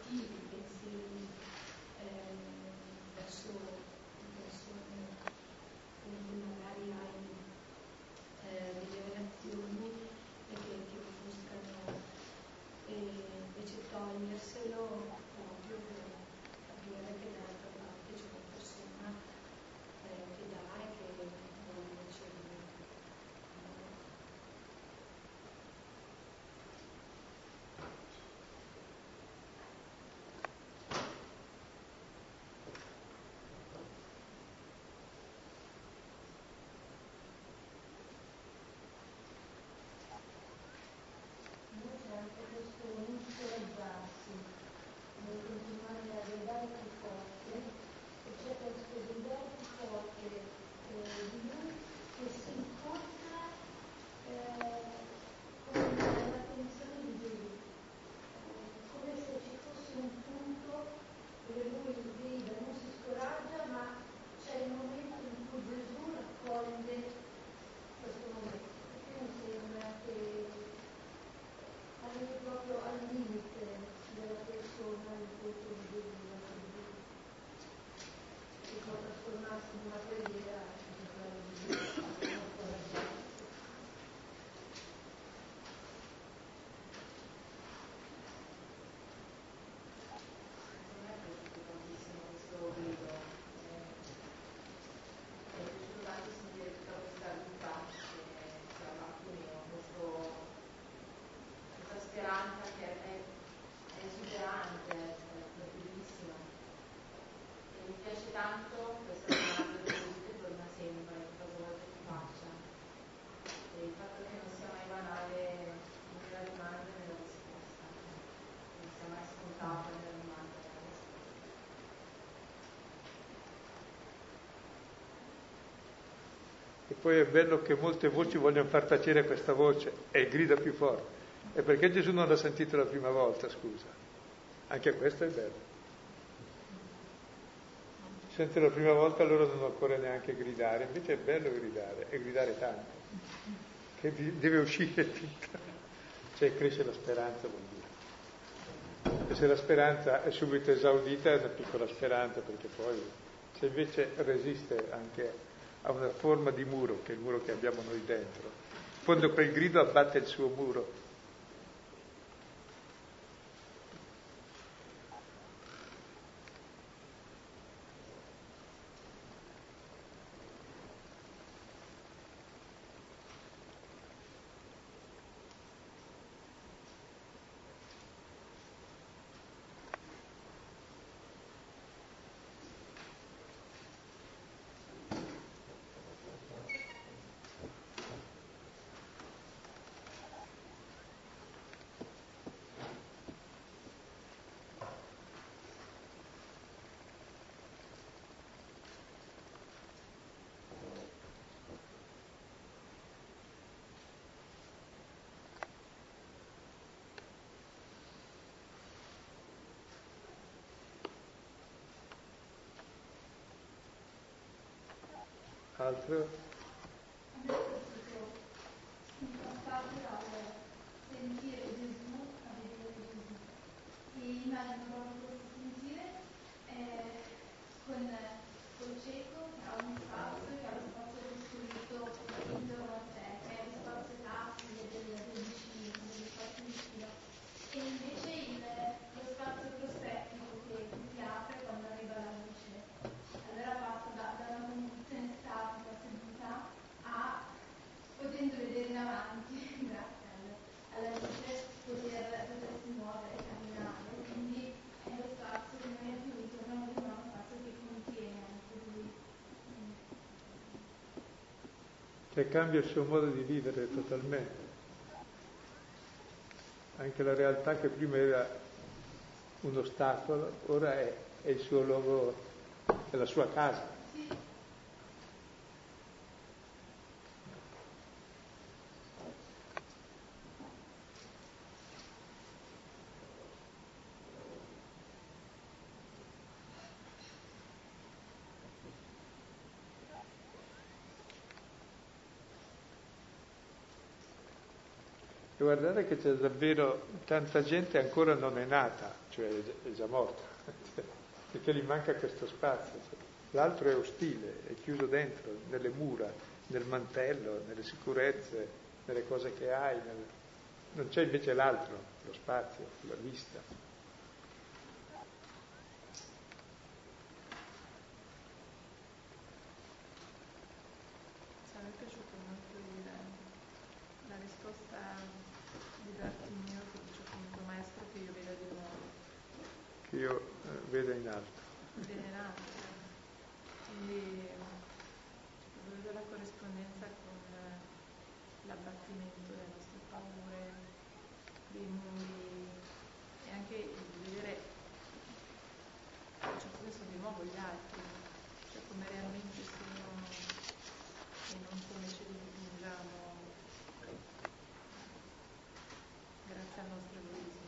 Poi è bello che molte voci vogliono far tacere questa voce e grida più forte. E perché Gesù non l'ha sentito la prima volta, scusa? Anche questo è bello. Sente la prima volta, allora non occorre neanche gridare, invece è bello gridare, e gridare tanto, che deve uscire tutta. Cioè cresce la speranza, vuol dire. E se la speranza è subito esaudita è una piccola speranza, perché poi se invece resiste anche a una forma di muro, che è il muro che abbiamo noi dentro, in fondo quel grido abbatte il suo muro. Altro? In passato dal sentire Gesù a vedere Gesù. E immagino proprio questo sentire col cieco che ha uno spazio, che ha lo spazio costruito intorno a sé, che è lo spazio tattile del vicino, dello spazio vicino. E invece lo spazio prospettico che si apre quando arriva la luce. Allora passa da una condizione statica, seduta, a, potendo vedere in avanti, grazie alla luce, potersi muovere, camminare. Quindi è lo spazio che non è più intorno a lui, ma è uno spazio che contiene anche lui. Che cambia il suo modo di vivere totalmente. Anche la realtà che prima era un ostacolo, ora è il suo luogo, è la sua casa. E guardate che c'è davvero tanta gente ancora non è nata, cioè è già morta, perché gli manca questo spazio. L'altro è ostile, è chiuso dentro, nelle mura, nel mantello, nelle sicurezze, nelle cose che hai. Non c'è invece l'altro, lo spazio, la vista. Mi è piaciuto molto la risposta di Bartimeo che dice appunto maestro che io veda di nuovo. Che io veda in alto. Vede in alto. Quindi vedo la corrispondenza con l'abbattimento delle nostre paure, dei muri e anche il vedere in un certo senso di nuovo gli altri, cioè come realmente sono e non come ce li dipingiamo grazie al nostro egoismo.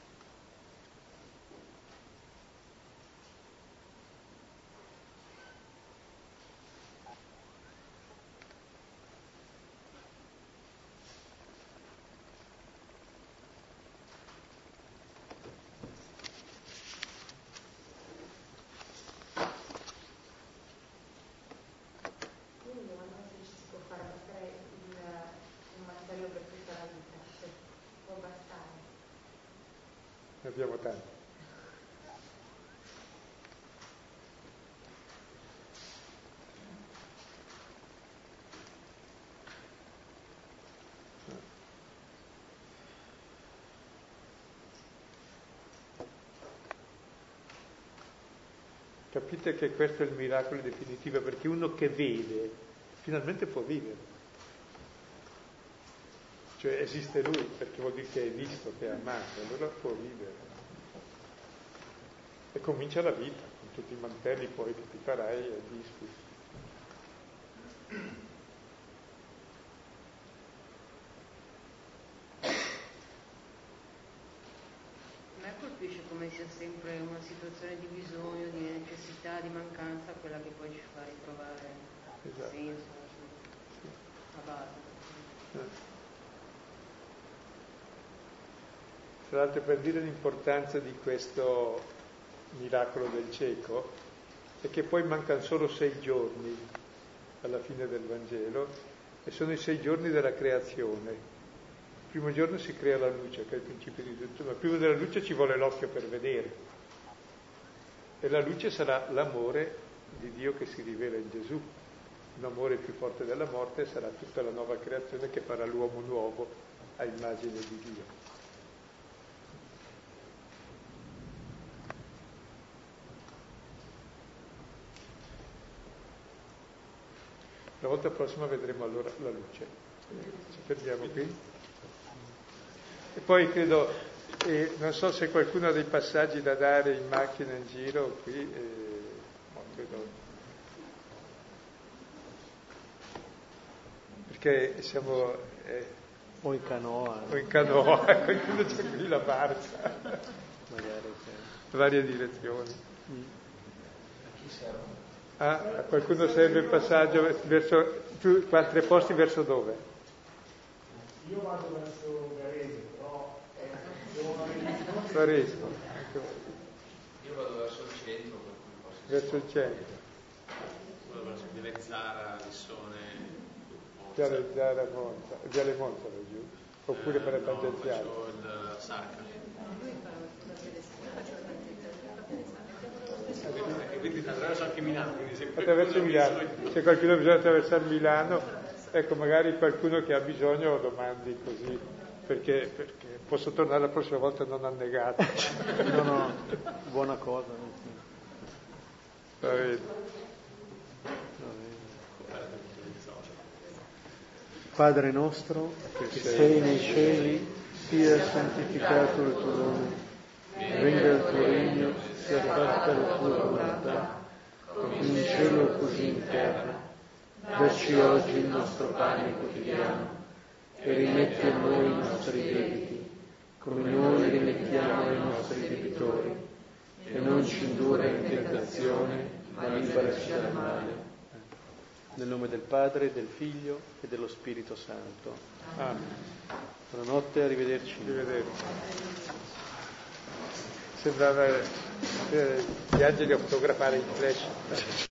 Ne abbiamo tanti. Capite che questo è il miracolo definitivo, perché uno che vede finalmente può vivere. Cioè esiste lui, perché vuol dire che è visto, che è amato, allora può vivere. E comincia la vita, con tutti i mantelli poi che ti farai e disfi. capisce come sia sempre una situazione di bisogno, di necessità, di mancanza, quella che poi ci fa ritrovare senso, la base. Tra l'altro, per dire l'importanza di questo miracolo del cieco, è che poi mancano solo 6 giorni alla fine del Vangelo, e sono i 6 giorni della creazione. Il primo giorno si crea la luce, che è il principio di tutto, ma prima della luce ci vuole l'occhio per vedere. E la luce sarà l'amore di Dio che si rivela in Gesù. Un amore più forte della morte, sarà tutta la nuova creazione che farà l'uomo nuovo a immagine di Dio. La volta prossima vedremo allora la luce. Ci fermiamo qui. E poi credo, non so se qualcuno ha dei passaggi da dare in macchina in giro qui, no, credo. Perché siamo... o in canoa. O in canoa, qualcuno c'è qui la barca. Magari Varie direzioni. A qualcuno serve il passaggio verso... Tu, 3 posti verso dove? Io vado verso Varese, però Varese. Io vado verso il centro, per cui posso... Verso il centro. Vado verso Viale Zara, Lissone, Viale Monza, Viale Monza giù, oppure per la tangenziale. No, il Sarca. E quindi attraverso anche Milano, quindi se Attraverso Milano, se qualcuno ha bisogno di attraversare Milano, ecco, magari qualcuno che ha bisogno domandi così, perché posso tornare la prossima volta non annegato. No, buona cosa. Va bene. Padre nostro, che sei nei cieli, sia santificato il tuo nome, venga il tuo regno, sia fatta la tua volontà, come in cielo così in terra. Dacci oggi il nostro pane quotidiano e rimetti a noi i nostri debiti, come noi rimettiamo ai nostri debitori, e non ci indurre in tentazione, ma liberaci dal male. Nel nome del Padre, del Figlio e dello Spirito Santo. Amen. Buonanotte, arrivederci. Arrivederci. Sembrava gli angeli a fotografare in flash.